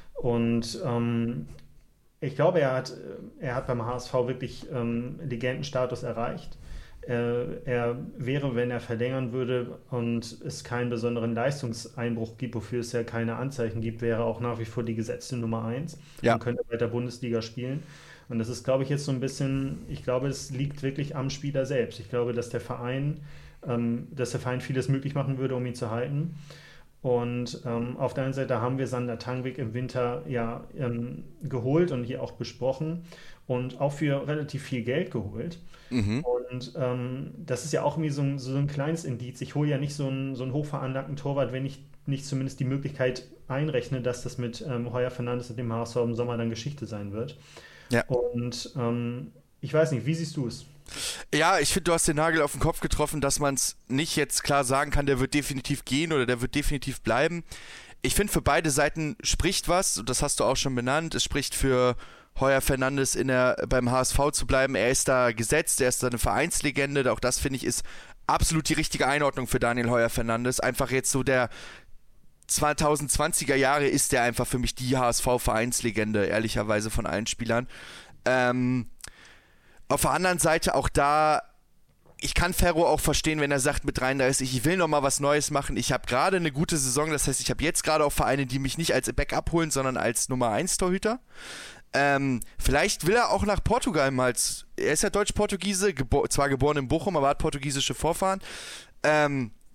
Speaker 3: Und ähm, ich glaube, er hat, er hat beim H S V wirklich ähm, Legendenstatus erreicht. Er, er wäre, wenn er verlängern würde und es keinen besonderen Leistungseinbruch gibt, wofür es ja keine Anzeichen gibt, wäre auch nach wie vor die gesetzte Nummer eins
Speaker 2: ja.
Speaker 3: und könnte bei der Bundesliga spielen. Und das ist, glaube ich, jetzt so ein bisschen, ich glaube, es liegt wirklich am Spieler selbst. Ich glaube, dass der Verein, ähm, dass der Verein vieles möglich machen würde, um ihn zu halten. Und ähm, auf der einen Seite haben wir Sander Tangwig im Winter ja ähm, geholt und hier auch besprochen und auch für relativ viel Geld geholt. Mhm. Und ähm, das ist ja auch irgendwie so ein, so ein kleines Indiz. Ich hole ja nicht so einen, so einen hochveranlagten Torwart, wenn ich nicht zumindest die Möglichkeit einrechne, dass das mit ähm, Heuer-Fernandes und dem H S V im Sommer dann Geschichte sein wird. Ja. Und ähm, ich weiß nicht, wie siehst du es?
Speaker 2: Ja, ich finde, du hast den Nagel auf den Kopf getroffen, dass man es nicht jetzt klar sagen kann, der wird definitiv gehen oder der wird definitiv bleiben. Ich finde, für beide Seiten spricht was, und das hast du auch schon benannt, es spricht für Heuer-Fernandes in der, beim H S V zu bleiben. Er ist da gesetzt, er ist da eine Vereinslegende, auch das, finde ich, ist absolut die richtige Einordnung für Daniel Heuer-Fernandes. Einfach jetzt so der zweitausendzwanziger Jahre ist der einfach für mich die H S V-Vereinslegende, ehrlicherweise von allen Spielern. Ähm, auf der anderen Seite auch da, ich kann Ferro auch verstehen, wenn er sagt mit dreiunddreißig, ich will nochmal was Neues machen, ich habe gerade eine gute Saison, das heißt, ich habe jetzt gerade auch Vereine, die mich nicht als Backup holen, sondern als Nummer eins Torhüter. Ähm, vielleicht will er auch nach Portugal mal, er ist ja Deutsch-Portugiese, gebo- zwar geboren in Bochum, aber hat portugiesische Vorfahren. Ähm,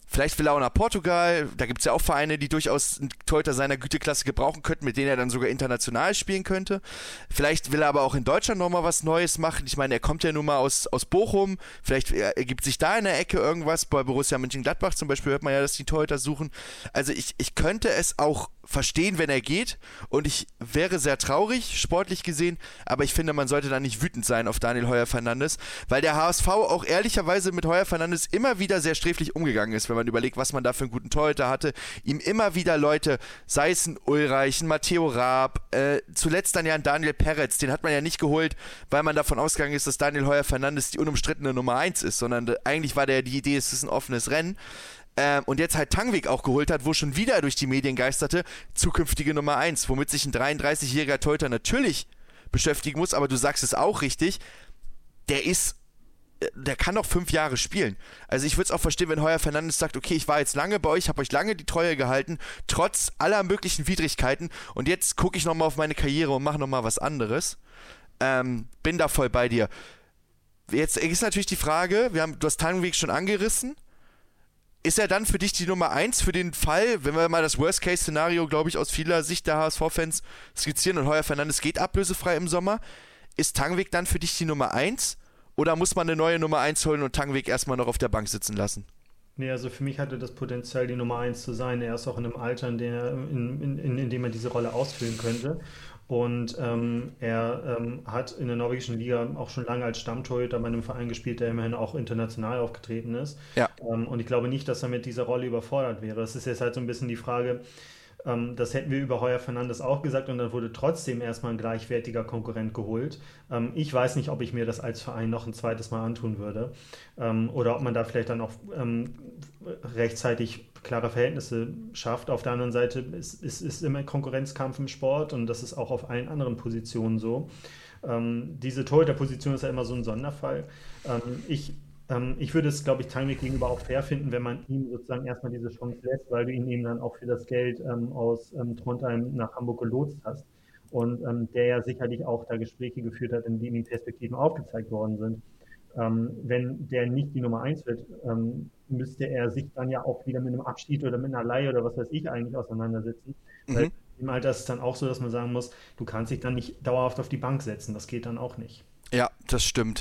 Speaker 2: Vielleicht will er auch nach Portugal. Da gibt es ja auch Vereine, die durchaus einen Torhüter seiner Güteklasse gebrauchen könnten, mit denen er dann sogar international spielen könnte. Vielleicht will er aber auch in Deutschland nochmal was Neues machen. Ich meine, er kommt ja nun mal aus, aus Bochum. Vielleicht ergibt sich da in der Ecke irgendwas. Bei Borussia Mönchengladbach zum Beispiel hört man ja, dass die Torhüter suchen. Also ich, ich könnte es auch verstehen, wenn er geht. Und ich wäre sehr traurig, sportlich gesehen. Aber ich finde, man sollte da nicht wütend sein auf Daniel Heuer-Fernandes, weil der H S V auch ehrlicherweise mit Heuer-Fernandes immer wieder sehr sträflich umgegangen ist, wenn man überlegt, was man da für einen guten Torhüter hatte. Ihm immer wieder Leute, sei es ein Ulreich, ein Matteo Raab, äh, zuletzt dann ja ein Daniel Peretz, den hat man ja nicht geholt, weil man davon ausgegangen ist, dass Daniel Heuer-Fernandes die unumstrittene Nummer eins ist, sondern eigentlich war der die Idee, es ist ein offenes Rennen. Ähm, und jetzt halt Tangvik auch geholt hat, wo schon wieder durch die Medien geisterte, zukünftige Nummer eins, womit sich ein dreiunddreißigjähriger Torhüter natürlich beschäftigen muss, aber du sagst es auch richtig, der ist der kann noch fünf Jahre spielen. Also ich würde es auch verstehen, wenn Heuer-Fernandes sagt, okay, ich war jetzt lange bei euch, habe euch lange die Treue gehalten, trotz aller möglichen Widrigkeiten und jetzt gucke ich nochmal auf meine Karriere und mache nochmal was anderes. Ähm, bin da voll bei dir. Jetzt ist natürlich die Frage, wir haben, du hast Tangvik schon angerissen, ist er dann für dich die Nummer eins für den Fall, wenn wir mal das Worst-Case-Szenario, glaube ich, aus vieler Sicht der H S V-Fans skizzieren und Heuer-Fernandes geht ablösefrei im Sommer, ist Tangvik dann für dich die Nummer eins? Oder muss man eine neue Nummer eins holen und Tangvik erstmal noch auf der Bank sitzen lassen?
Speaker 3: Nee, also für mich hatte das Potenzial, die Nummer eins zu sein. Er ist auch in einem Alter, in, der, in, in, in, in dem er diese Rolle ausfüllen könnte. Und ähm, er ähm, hat in der norwegischen Liga auch schon lange als Stammtorhüter bei einem Verein gespielt, der immerhin auch international aufgetreten ist.
Speaker 2: Ja.
Speaker 3: Ähm, und ich glaube nicht, dass er mit dieser Rolle überfordert wäre. Es ist jetzt halt so ein bisschen die Frage, ähm, das hätten wir über Heuer-Fernandes auch gesagt und dann wurde trotzdem erstmal ein gleichwertiger Konkurrent geholt. Ähm, ich weiß nicht, ob ich mir das als Verein noch ein zweites Mal antun würde ähm, oder ob man da vielleicht dann auch ähm, rechtzeitig klare Verhältnisse schafft. Auf der anderen Seite ist, ist, ist immer Konkurrenzkampf im Sport und das ist auch auf allen anderen Positionen so. Ähm, diese Torhüter-Position ist ja immer so ein Sonderfall. Ähm, ich Ähm, ich würde es, glaube ich, Tangvik gegenüber auch fair finden, wenn man ihm sozusagen erstmal diese Chance lässt, weil du ihn eben dann auch für das Geld ähm, aus ähm, Trondheim nach Hamburg gelotst hast. Und ähm, der ja sicherlich auch da Gespräche geführt hat, in denen ihm Perspektiven aufgezeigt worden sind. Ähm, wenn der nicht die Nummer eins wird, ähm, müsste er sich dann ja auch wieder mit einem Abschied oder mit einer Leihe oder was weiß ich eigentlich auseinandersetzen. Mhm. Weil im Alter ist es dann auch so, dass man sagen muss, du kannst dich dann nicht dauerhaft auf die Bank setzen. Das geht dann auch nicht.
Speaker 2: Ja, das stimmt.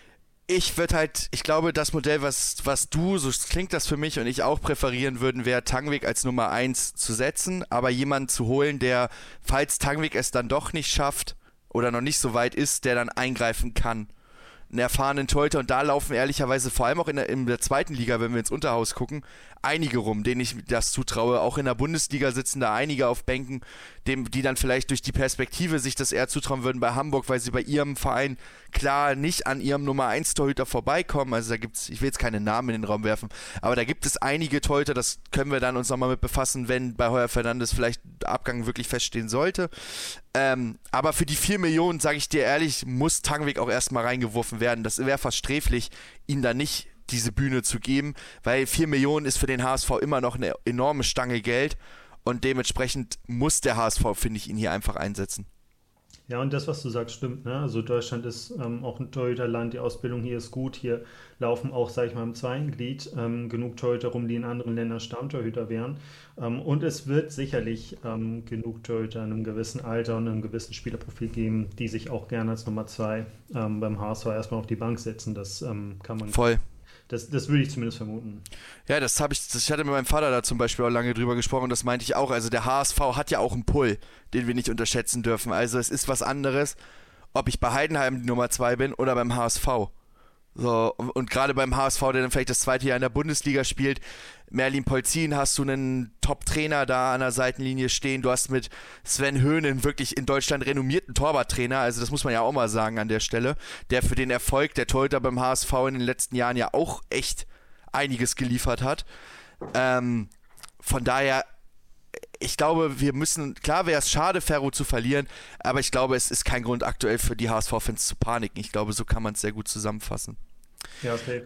Speaker 2: Ich würde halt, ich glaube, das Modell, was, was du, so klingt das für mich und ich auch präferieren würden, wäre Tangvik als Nummer eins zu setzen, aber jemanden zu holen, der, falls Tangvik es dann doch nicht schafft oder noch nicht so weit ist, der dann eingreifen kann. Einen erfahrenen Torhüter und da laufen ehrlicherweise, vor allem auch in der, in der zweiten Liga, wenn wir ins Unterhaus gucken, einige rum, denen ich das zutraue. Auch in der Bundesliga sitzen da einige auf Bänken, dem, die dann vielleicht durch die Perspektive sich das eher zutrauen würden bei Hamburg, weil sie bei ihrem Verein klar nicht an ihrem Nummer eins Torhüter vorbeikommen. Also da gibt's, ich will jetzt keine Namen in den Raum werfen, aber da gibt es einige Torhüter, das können wir dann uns nochmal mit befassen, wenn bei Heuer-Fernandes vielleicht der Abgang wirklich feststehen sollte. Ähm, aber für die vier Millionen, sage ich dir ehrlich, muss Tangvik auch erstmal reingeworfen werden. Das wäre fast sträflich, ihn da nicht diese Bühne zu geben, weil vier Millionen ist für den H S V immer noch eine enorme Stange Geld und dementsprechend muss der H S V, finde ich, ihn hier einfach einsetzen.
Speaker 3: Ja, und das, was du sagst, stimmt. Ne? Also Deutschland ist ähm, auch ein Torhüterland, die Ausbildung hier ist gut. Hier laufen auch, sage ich mal, im zweiten Glied ähm, genug Torhüter rum, die in anderen Ländern Stammtorhüter wären. Ähm, und es wird sicherlich ähm, genug Torhüter in einem gewissen Alter und einem gewissen Spielerprofil geben, die sich auch gerne als Nummer zwei ähm, beim H S V erstmal auf die Bank setzen. Das ähm, kann man...
Speaker 2: Voll.
Speaker 3: Das, das würde ich zumindest vermuten.
Speaker 2: Ja, das habe ich, das, ich hatte mit meinem Vater da zum Beispiel auch lange drüber gesprochen, das meinte ich auch. Also der H S V hat ja auch einen Pull, den wir nicht unterschätzen dürfen. Also es ist was anderes, ob ich bei Heidenheim die Nummer zwei bin oder beim H S V. So, und, und gerade beim H S V, der dann vielleicht das zweite Jahr in der Bundesliga spielt, Merlin Polzin, hast du einen Top-Trainer da an der Seitenlinie stehen. Du hast mit Sven Höhnen wirklich in Deutschland renommierten Torwarttrainer, also das muss man ja auch mal sagen an der Stelle, der für den Erfolg der Torhüter beim H S V in den letzten Jahren ja auch echt einiges geliefert hat. Ähm, von daher, ich glaube, wir müssen, klar wäre es schade, Ferro zu verlieren, aber ich glaube, es ist kein Grund aktuell für die H S V-Fans zu paniken. Ich glaube, so kann man es sehr gut zusammenfassen.
Speaker 3: Ja, safe.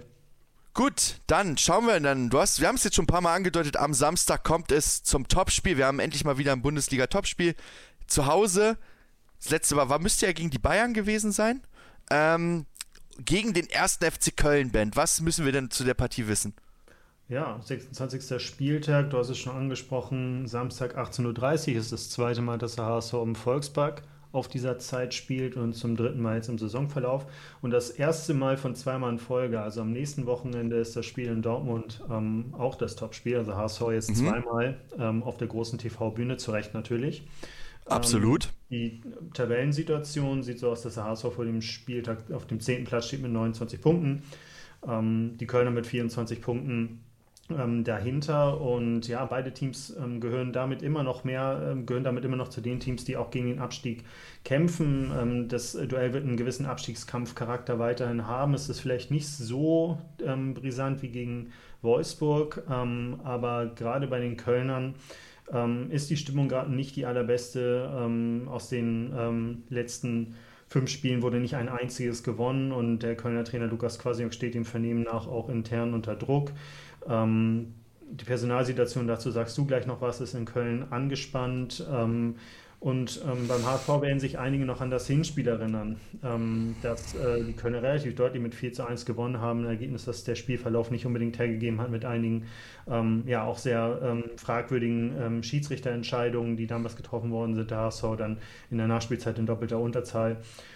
Speaker 2: Gut, dann schauen wir dann. Du hast, wir haben es jetzt schon ein paar Mal angedeutet, am Samstag kommt es zum Topspiel. Wir haben endlich mal wieder ein Bundesliga-Topspiel zu Hause. Das letzte war, war müsste ja gegen die Bayern gewesen sein. Ähm, gegen den ersten F C Köln, Ben. Was müssen wir denn zu der Partie wissen?
Speaker 3: Ja, sechsundzwanzigster Spieltag, du hast es schon angesprochen, Samstag achtzehn Uhr dreißig ist das zweite Mal, dass der H S V im Volkspark auf dieser Zeit spielt und zum dritten Mal jetzt im Saisonverlauf. Und das erste Mal von zweimal in Folge, also am nächsten Wochenende ist das Spiel in Dortmund ähm, auch das Topspiel, also H S V jetzt mhm. zweimal ähm, auf der großen T V-Bühne, zu Recht natürlich.
Speaker 2: Absolut.
Speaker 3: Ähm, die Tabellensituation sieht so aus, dass der H S V vor dem Spieltag auf dem zehnten Platz steht mit neunundzwanzig Punkten, ähm, die Kölner mit vierundzwanzig Punkten ähm, dahinter und ja, beide Teams ähm, gehören damit immer noch mehr, ähm, gehören damit immer noch zu den Teams, die auch gegen den Abstieg kämpfen. Ähm, das Duell wird einen gewissen Abstiegskampfcharakter weiterhin haben. Es ist vielleicht nicht so ähm, brisant wie gegen Wolfsburg, ähm, aber gerade bei den Kölnern ähm, ist die Stimmung gerade nicht die allerbeste. Ähm, aus den ähm, letzten fünf Spielen wurde nicht ein einziges gewonnen und der Kölner Trainer Lukas Kwasniok steht dem Vernehmen nach auch intern unter Druck. Ähm, die Personalsituation, dazu sagst du gleich noch was, ist in Köln angespannt ähm, und ähm, beim H S V werden sich einige noch an das Hinspiel erinnern, ähm, dass äh, die Kölner relativ deutlich mit vier zu eins gewonnen haben, ein Ergebnis, das der Spielverlauf nicht unbedingt hergegeben hat mit einigen ähm, ja auch sehr ähm, fragwürdigen ähm, Schiedsrichterentscheidungen, die damals getroffen worden sind, der H S V dann in der Nachspielzeit in doppelter Unterzahl.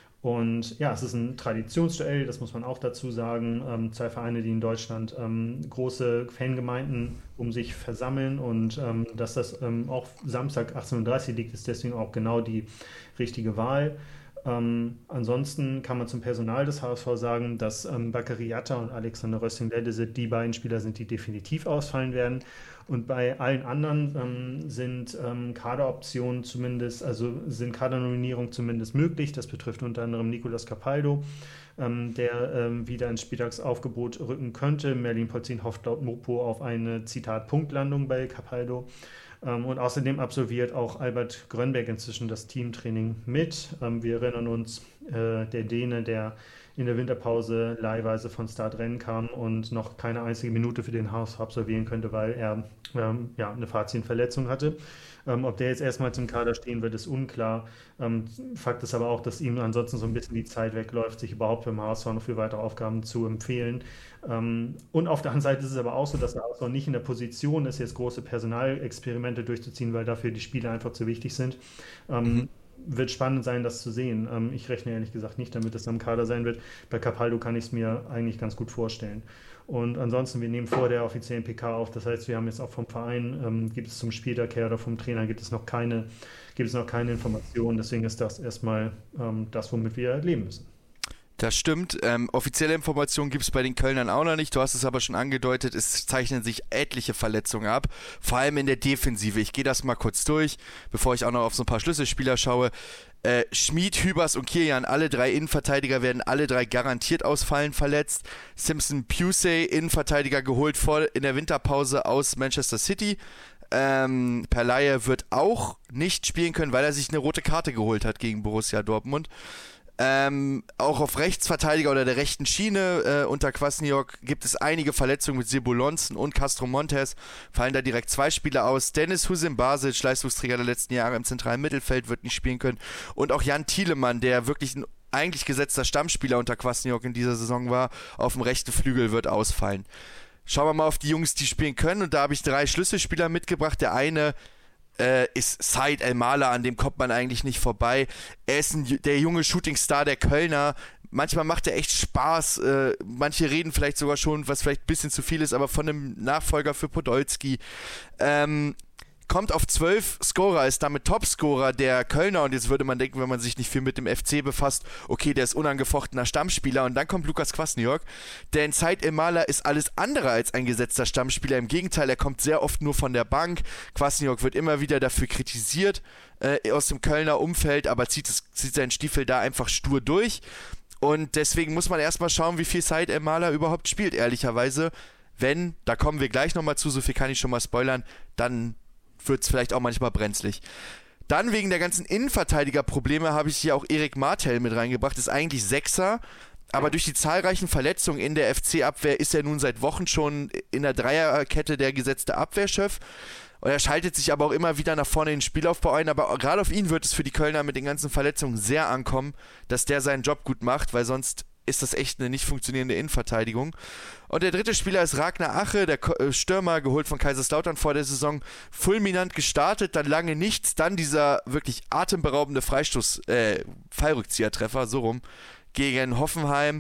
Speaker 3: Und ja, es ist ein Traditionsduell, das muss man auch dazu sagen. Ähm, zwei Vereine, die in Deutschland ähm, große Fangemeinden um sich versammeln und ähm, dass das ähm, auch Samstag achtzehn Uhr dreißig liegt, ist deswegen auch genau die richtige Wahl. Ähm, ansonsten kann man zum Personal des H S V sagen, dass ähm, Bakary Jatta und Alexander Rösting-Ledese die beiden Spieler sind, die definitiv ausfallen werden. Und bei allen anderen ähm, sind ähm, Kaderoptionen zumindest, also sind Kadernominierungen zumindest möglich. Das betrifft unter anderem Nicolas Capaldo, ähm, der ähm, wieder ins Spieltagsaufgebot rücken könnte. Merlin Polzin hofft laut Mopo auf eine, Zitat, Punktlandung bei Capaldo. Ähm, und außerdem absolviert auch Albert Grönberg inzwischen das Teamtraining mit. Ähm, wir erinnern uns, äh, der Däne, der in der Winterpause leihweise von Start Rennen kam und noch keine einzige Minute für den H S V absolvieren könnte, weil er ähm, ja, eine Fahrzehnverletzung hatte. Ähm, ob der jetzt erstmal zum Kader stehen wird, ist unklar. Ähm, Fakt ist aber auch, dass ihm ansonsten so ein bisschen die Zeit wegläuft, sich überhaupt beim H S V noch für weitere Aufgaben zu empfehlen. Ähm, und auf der anderen Seite ist es aber auch so, dass der H S V nicht in der Position ist, jetzt große Personalexperimente durchzuziehen, weil dafür die Spiele einfach zu wichtig sind. Ähm, mhm. Wird spannend sein, das zu sehen. Ähm, ich rechne ehrlich gesagt nicht damit, dass es am Kader sein wird. Bei Capaldo kann ich es mir eigentlich ganz gut vorstellen. Und ansonsten, wir nehmen vor der offiziellen P K auf. Das heißt, wir haben jetzt auch vom Verein, ähm, gibt es zum Spieltag her oder vom Trainer, gibt es noch keine, gibt es noch keine Informationen. Deswegen ist das erstmal ähm, das, womit wir leben müssen.
Speaker 2: Das stimmt. Ähm, offizielle Informationen gibt es bei den Kölnern auch noch nicht. Du hast es aber schon angedeutet, es zeichnen sich etliche Verletzungen ab. Vor allem in der Defensive. Ich gehe das mal kurz durch, bevor ich auch noch auf so ein paar Schlüsselspieler schaue. Äh, Schmid, Hübers und Kilian, alle drei Innenverteidiger werden alle drei garantiert ausfallen, verletzt. Simpson Pusey, Innenverteidiger geholt vor in der Winterpause aus Manchester City. Ähm, Perlaye wird auch nicht spielen können, weil er sich eine rote Karte geholt hat gegen Borussia Dortmund. Ähm, auch auf Rechtsverteidiger oder der rechten Schiene äh, unter Kwasniok gibt es einige Verletzungen mit Sebulonsen und Castro Montes. Fallen da direkt zwei Spieler aus. Dennis Husin Basic, Leistungsträger der letzten Jahre im zentralen Mittelfeld, wird nicht spielen können. Und auch Jan Thielemann, der wirklich ein eigentlich gesetzter Stammspieler unter Kwasniok in dieser Saison war, auf dem rechten Flügel wird ausfallen. Schauen wir mal auf die Jungs, die spielen können. Und da habe ich drei Schlüsselspieler mitgebracht. Der eine Äh, ist Said El-Mala, an dem kommt man eigentlich nicht vorbei. Er ist ein, der junge Shootingstar der Kölner. Manchmal macht er echt Spaß. Äh, manche reden vielleicht sogar schon, was vielleicht ein bisschen zu viel ist, aber von einem Nachfolger für Podolski. Ähm, kommt auf zwölf Scorer, ist damit Topscorer der Kölner und jetzt würde man denken, wenn man sich nicht viel mit dem F C befasst, okay, der ist unangefochtener Stammspieler und dann kommt Lukas Kwasniok, denn Said El-Mala ist alles andere als ein gesetzter Stammspieler, im Gegenteil, er kommt sehr oft nur von der Bank. Kwasniok wird immer wieder dafür kritisiert äh, aus dem Kölner Umfeld, aber zieht, es, zieht seinen Stiefel da einfach stur durch und deswegen muss man erstmal schauen, wie viel Said El-Mala überhaupt spielt, ehrlicherweise. Wenn, da kommen wir gleich nochmal zu, so viel kann ich schon mal spoilern, dann wird es vielleicht auch manchmal brenzlig. Dann wegen der ganzen Innenverteidiger-Probleme habe ich hier auch Erik Martel mit reingebracht, ist eigentlich Sechser, aber durch die zahlreichen Verletzungen in der F C-Abwehr ist er nun seit Wochen schon in der Dreierkette der gesetzte Abwehrchef. Und er schaltet sich aber auch immer wieder nach vorne in den Spielaufbau ein, aber gerade auf ihn wird es für die Kölner mit den ganzen Verletzungen sehr ankommen, dass der seinen Job gut macht, weil sonst ist das echt eine nicht funktionierende Innenverteidigung. Und der dritte Spieler ist Ragnar Ache, der Stürmer, geholt von Kaiserslautern vor der Saison, fulminant gestartet, dann lange nichts, dann dieser wirklich atemberaubende Freistoß, äh, Fallrückzieher-Treffer, so rum, gegen Hoffenheim.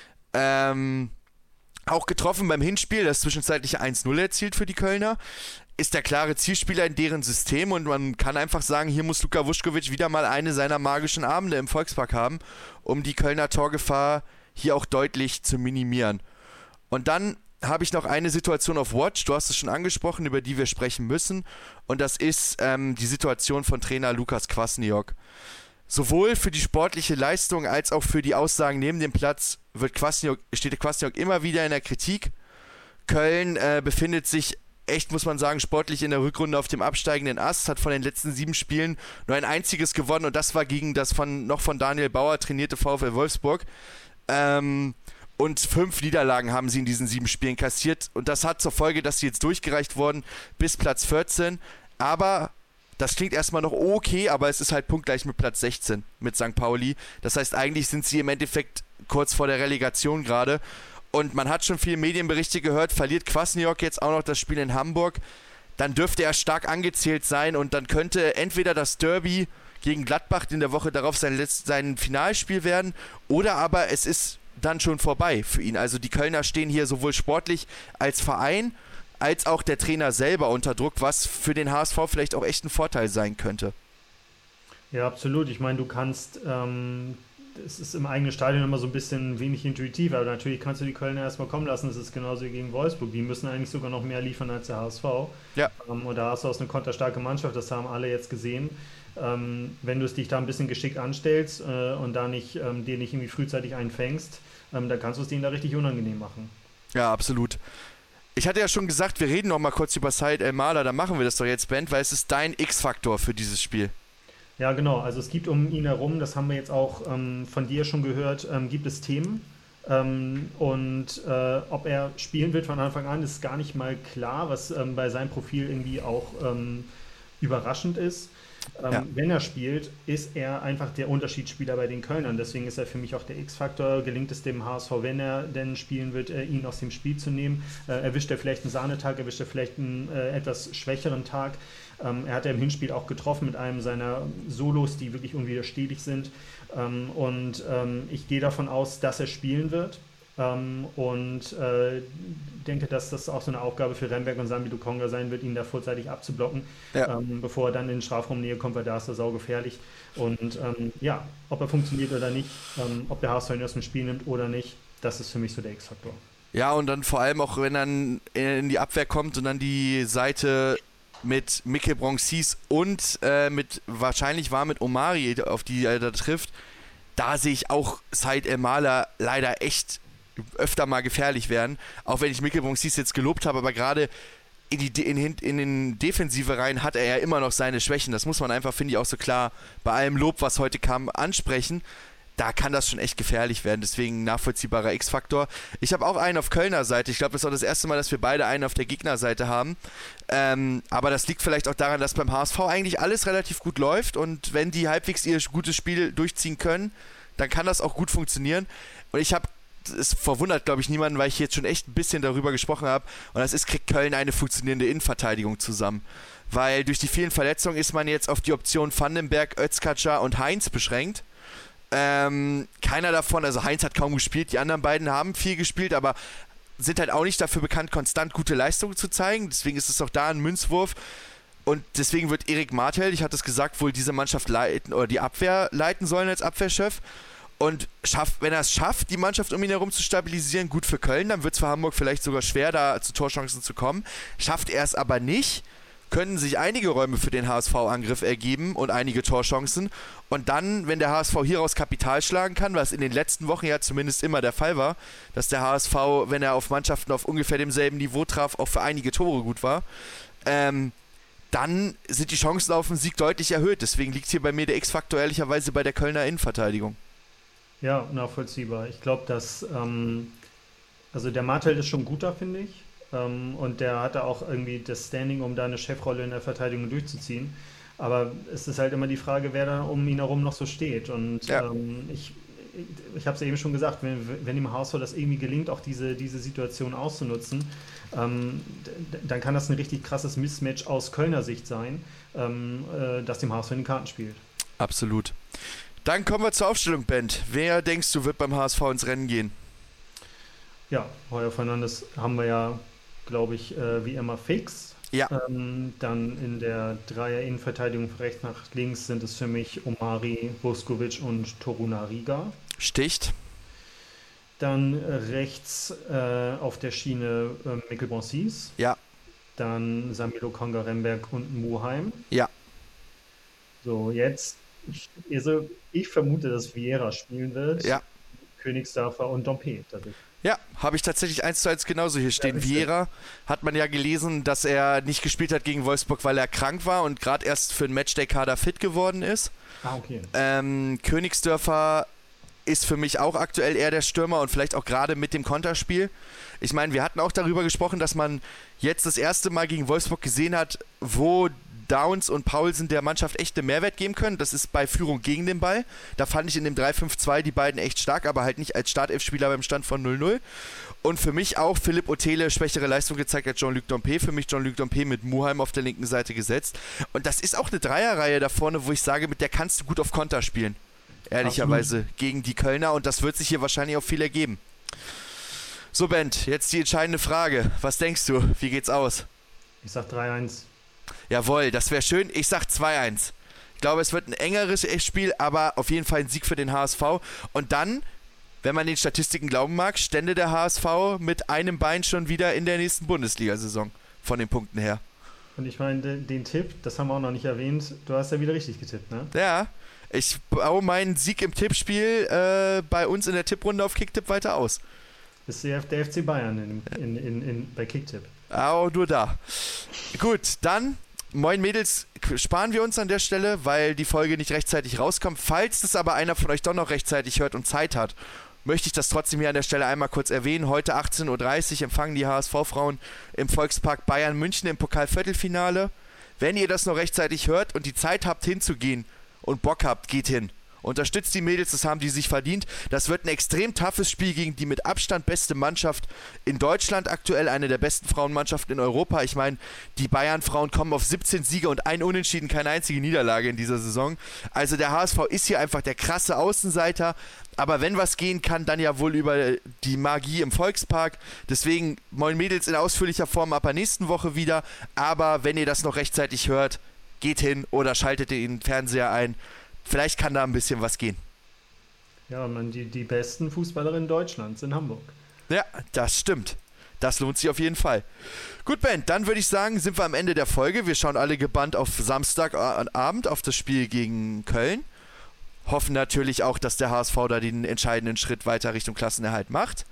Speaker 2: Ähm, auch getroffen beim Hinspiel, das zwischenzeitliche eins null erzielt für die Kölner. Ist der klare Zielspieler in deren System und man kann einfach sagen, hier muss Luka Vuskovic wieder mal eine seiner magischen Abende im Volkspark haben, um die Kölner Torgefahr hier auch deutlich zu minimieren. Und dann habe ich noch eine Situation auf Watch, du hast es schon angesprochen, über die wir sprechen müssen, und das ist ähm, die Situation von Trainer Lukas Kwasniok. Sowohl für die sportliche Leistung als auch für die Aussagen neben dem Platz wird Kwasniok, steht Kwasniok immer wieder in der Kritik. Köln äh, befindet sich echt, muss man sagen, sportlich in der Rückrunde auf dem absteigenden Ast, hat von den letzten sieben Spielen nur ein einziges gewonnen und das war gegen das von noch von Daniel Bauer trainierte VfL Wolfsburg. Ähm, und fünf Niederlagen haben sie in diesen sieben Spielen kassiert und das hat zur Folge, dass sie jetzt durchgereicht wurden bis Platz vierzehn, aber das klingt erstmal noch okay, aber es ist halt punktgleich mit Platz sechzehn mit Sankt Pauli. Das heißt, eigentlich sind sie im Endeffekt kurz vor der Relegation gerade. Und man hat schon viele Medienberichte gehört, verliert Kwasniok jetzt auch noch das Spiel in Hamburg, dann dürfte er stark angezählt sein und dann könnte entweder das Derby gegen Gladbach in der Woche darauf sein, Letzt-, sein Finalspiel werden oder aber es ist dann schon vorbei für ihn. Also die Kölner stehen hier sowohl sportlich als Verein als auch der Trainer selber unter Druck, was für den H S V vielleicht auch echt ein Vorteil sein könnte.
Speaker 3: Ja, absolut. Ich meine, du kannst... Ähm es ist im eigenen Stadion immer so ein bisschen wenig intuitiv, aber natürlich kannst du die Kölner erstmal kommen lassen, das ist genauso wie gegen Wolfsburg, die müssen eigentlich sogar noch mehr liefern als der H S V.
Speaker 2: Ja.
Speaker 3: Ähm, und da hast du auch eine konterstarke Mannschaft, das haben alle jetzt gesehen. Ähm, wenn du es dich da ein bisschen geschickt anstellst äh, und da nicht, ähm, dir nicht irgendwie frühzeitig einfängst, ähm, dann kannst du es denen da richtig unangenehm machen.
Speaker 2: Ja, absolut. Ich hatte ja schon gesagt, wir reden noch mal kurz über Said El-Mahler, dann machen wir das doch jetzt, Ben, weil es ist dein X-Faktor für dieses Spiel.
Speaker 3: Ja, genau. Also es gibt um ihn herum, das haben wir jetzt auch ähm, von dir schon gehört, ähm, gibt es Themen. Ähm, und äh, ob er spielen wird von Anfang an, ist gar nicht mal klar, was ähm, bei seinem Profil irgendwie auch ähm, überraschend ist. Ähm, ja. Wenn er spielt, ist er einfach der Unterschiedsspieler bei den Kölnern. Deswegen ist er für mich auch der X-Faktor. Gelingt es dem H S V, wenn er denn spielen wird, äh, ihn aus dem Spiel zu nehmen? Äh, erwischt er vielleicht einen Sahnetag, erwischt er vielleicht einen äh, etwas schwächeren Tag? Ähm, er hat ja im Hinspiel auch getroffen mit einem seiner Solos, die wirklich unwiderstehlich sind. Ähm, und ähm, ich gehe davon aus, dass er spielen wird. Ähm, und äh, denke, dass das auch so eine Aufgabe für Remberg und Sambi Lukonga sein wird, ihn da vorzeitig abzublocken, ja. ähm, bevor er dann in Strafraumnähe kommt, weil da ist er saugefährlich. Und ähm, ja, ob er funktioniert oder nicht, ähm, ob der H S V ihn aus dem Spiel nimmt oder nicht, das ist für mich so der X-Faktor.
Speaker 2: Ja, und dann vor allem auch, wenn er in die Abwehr kommt und dann die Seite mit Mikkel Bronxis und äh, mit wahrscheinlich war mit Omari, auf die er da trifft, da sehe ich auch Said El-Mahler leider echt öfter mal gefährlich werden, auch wenn ich Mikkel Bronxis jetzt gelobt habe, aber gerade in, die, in, in den Defensive rein hat er ja immer noch seine Schwächen, das muss man einfach, finde ich, auch so klar bei allem Lob, was heute kam, ansprechen. Da kann das schon echt gefährlich werden, deswegen nachvollziehbarer X-Faktor. Ich habe auch einen auf Kölner Seite, ich glaube, das ist auch das erste Mal, dass wir beide einen auf der Gegnerseite haben, ähm, aber das liegt vielleicht auch daran, dass beim H S V eigentlich alles relativ gut läuft und wenn die halbwegs ihr gutes Spiel durchziehen können, dann kann das auch gut funktionieren und ich habe, es verwundert, glaube ich, niemanden, weil ich jetzt schon echt ein bisschen darüber gesprochen habe und das ist, kriegt Köln eine funktionierende Innenverteidigung zusammen, weil durch die vielen Verletzungen ist man jetzt auf die Option Vandenberg, Özkacar und Heinz beschränkt. Ähm, keiner davon, also Heinz hat kaum gespielt, die anderen beiden haben viel gespielt, aber sind halt auch nicht dafür bekannt, konstant gute Leistungen zu zeigen, deswegen ist es auch da ein Münzwurf und deswegen wird Erik Martel, ich hatte es gesagt, wohl diese Mannschaft leiten oder die Abwehr leiten sollen als Abwehrchef und schafft, wenn er es schafft, die Mannschaft um ihn herum zu stabilisieren, gut für Köln, dann wird es für Hamburg vielleicht sogar schwer, da zu Torchancen zu kommen, schafft er es aber nicht, können sich einige Räume für den H S V-Angriff ergeben und einige Torchancen. Und dann, wenn der H S V hieraus Kapital schlagen kann, was in den letzten Wochen ja zumindest immer der Fall war, dass der H S V, wenn er auf Mannschaften auf ungefähr demselben Niveau traf, auch für einige Tore gut war, ähm, dann sind die Chancen auf den Sieg deutlich erhöht. Deswegen liegt hier bei mir der X-Faktor ehrlicherweise bei der Kölner Innenverteidigung.
Speaker 3: Ja, nachvollziehbar. Ich glaube, dass ähm, also der Martel ist schon guter, finde ich. Um, und der hatte auch irgendwie das Standing, um da eine Chefrolle in der Verteidigung durchzuziehen. Aber es ist halt immer die Frage, wer da um ihn herum noch so steht. Und ja. ähm, ich, ich habe es eben schon gesagt, wenn, wenn dem H S V das irgendwie gelingt, auch diese, diese Situation auszunutzen, ähm, d- dann kann das ein richtig krasses Mismatch aus Kölner Sicht sein, ähm, äh, das dem H S V in die Karten spielt.
Speaker 2: Absolut. Dann kommen wir zur Aufstellung, Bent. Wer denkst du, wird beim H S V ins Rennen gehen?
Speaker 3: Ja, Heuer Fernandes haben wir ja, glaube ich, äh, wie immer fix.
Speaker 2: Ja.
Speaker 3: Ähm, dann in der Dreier-Innenverteidigung von rechts nach links sind es für mich Omari, Vuskovic und Torunariga.
Speaker 2: Sticht.
Speaker 3: Dann äh, rechts äh, auf der Schiene äh, Mikkel Bonsis.
Speaker 2: Ja.
Speaker 3: Dann Samilo Konga-Remberg und Muheim.
Speaker 2: Ja.
Speaker 3: So, jetzt, ich, also ich vermute, dass Vieira spielen wird.
Speaker 2: Ja.
Speaker 3: Königsdörfer und Dompe. tatsächlich.
Speaker 2: Ja, habe ich tatsächlich eins zu eins genauso hier stehen.
Speaker 3: Ja,
Speaker 2: Vieira hat man ja gelesen, dass er nicht gespielt hat gegen Wolfsburg, weil er krank war und gerade erst für den Matchday-Kader fit geworden ist.
Speaker 3: Ah, okay.
Speaker 2: Ähm, Königsdörfer ist für mich auch aktuell eher der Stürmer und vielleicht auch gerade mit dem Konterspiel. Ich meine, wir hatten auch darüber gesprochen, dass man jetzt das erste Mal gegen Wolfsburg gesehen hat, wo Downs und Paulsen der Mannschaft echt einen Mehrwert geben können. Das ist bei Führung gegen den Ball. Da fand ich in dem drei fünf zwei die beiden echt stark, aber halt nicht als Startelf-Spieler beim Stand von null null. Und für mich auch Philipp Othele schwächere Leistung gezeigt als Jean-Luc Dompe. Für mich Jean-Luc Dompe mit Muheim auf der linken Seite gesetzt. Und das ist auch eine Dreierreihe da vorne, wo ich sage, mit der kannst du gut auf Konter spielen. Ehrlicherweise Absolut. Gegen die Kölner, und das wird sich hier wahrscheinlich auch viel ergeben. So, Bent, jetzt die entscheidende Frage. Was denkst du? Wie geht's aus?
Speaker 3: Ich sag drei eins.
Speaker 2: Jawohl, das wäre schön. Ich sag zwei eins. Ich glaube, es wird ein engeres Spiel, aber auf jeden Fall ein Sieg für den H S V. Und dann, wenn man den Statistiken glauben mag, stände der H S V mit einem Bein schon wieder in der nächsten Bundesliga-Saison von den Punkten her.
Speaker 3: Und ich meine, den, den Tipp, das haben wir auch noch nicht erwähnt, du hast ja wieder richtig getippt, ne?
Speaker 2: Ja, ich baue meinen Sieg im Tippspiel äh, bei uns in der Tipprunde auf Kicktipp weiter aus.
Speaker 3: Ist der, der F C Bayern in, in, in, in, bei Kicktipp.
Speaker 2: Auch nur da. Gut, dann, moin Mädels, sparen wir uns an der Stelle, weil die Folge nicht rechtzeitig rauskommt. Falls das aber einer von euch doch noch rechtzeitig hört und Zeit hat, möchte ich das trotzdem hier an der Stelle einmal kurz erwähnen. Heute achtzehn Uhr dreißig empfangen die H S V-Frauen im Volkspark Bayern München im Pokalviertelfinale. Wenn ihr das noch rechtzeitig hört und die Zeit habt hinzugehen und Bock habt, geht hin. Unterstützt die Mädels, das haben die sich verdient. Das wird ein extrem toughes Spiel gegen die mit Abstand beste Mannschaft in Deutschland aktuell, eine der besten Frauenmannschaften in Europa. Ich meine, die Bayern-Frauen kommen auf siebzehn Siege und ein Unentschieden, keine einzige Niederlage in dieser Saison. Also der H S V ist hier einfach der krasse Außenseiter. Aber wenn was gehen kann, dann ja wohl über die Magie im Volkspark. Deswegen, moin Mädels, in ausführlicher Form ab der nächsten Woche wieder. Aber wenn ihr das noch rechtzeitig hört, geht hin oder schaltet den Fernseher ein. Vielleicht kann da ein bisschen was gehen.
Speaker 3: Ja, man, die, die besten Fußballerinnen Deutschlands in Hamburg.
Speaker 2: Ja, das stimmt. Das lohnt sich auf jeden Fall. Gut, Ben, dann würde ich sagen, sind wir am Ende der Folge. Wir schauen alle gebannt auf Samstagabend auf das Spiel gegen Köln. Hoffen natürlich auch, dass der H S V da den entscheidenden Schritt weiter Richtung Klassenerhalt macht.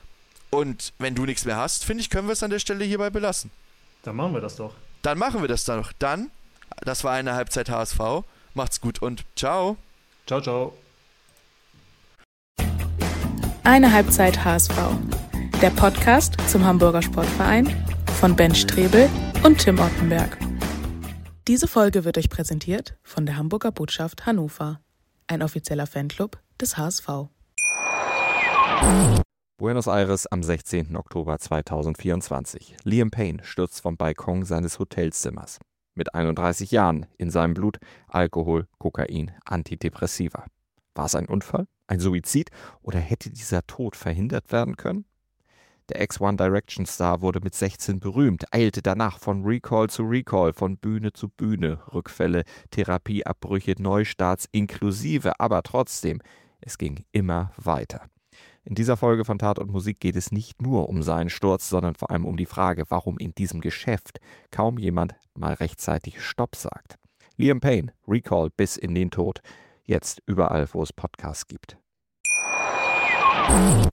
Speaker 2: Und wenn du nichts mehr hast, finde ich, können wir es an der Stelle hierbei belassen.
Speaker 3: Dann machen wir das doch.
Speaker 2: Dann machen wir das dann noch. Dann, das war eine Halbzeit H S V. Macht's gut und ciao.
Speaker 3: Ciao, ciao.
Speaker 1: Eine Halbzeit H S V. Der Podcast zum Hamburger Sportverein von Ben Strebel und Tim Ottenberg. Diese Folge wird euch präsentiert von der Hamburger Botschaft Hannover, ein offizieller Fanclub des H S V.
Speaker 4: Buenos Aires am sechzehnten Oktober zweitausendvierundzwanzig. Liam Payne stürzt vom Balkon seines Hotelzimmers. Mit einunddreißig Jahren, in seinem Blut Alkohol, Kokain, Antidepressiva. War es ein Unfall, ein Suizid oder hätte dieser Tod verhindert werden können? Der Ex-One Direction Star wurde mit sechzehn berühmt, eilte danach von Recall zu Recall, von Bühne zu Bühne, Rückfälle, Therapieabbrüche, Neustarts inklusive, aber trotzdem, es ging immer weiter. In dieser Folge von Tat und Musik geht es nicht nur um seinen Sturz, sondern vor allem um die Frage, warum in diesem Geschäft kaum jemand mal rechtzeitig Stopp sagt. Liam Payne, Recall bis in den Tod, jetzt überall, wo es Podcasts gibt.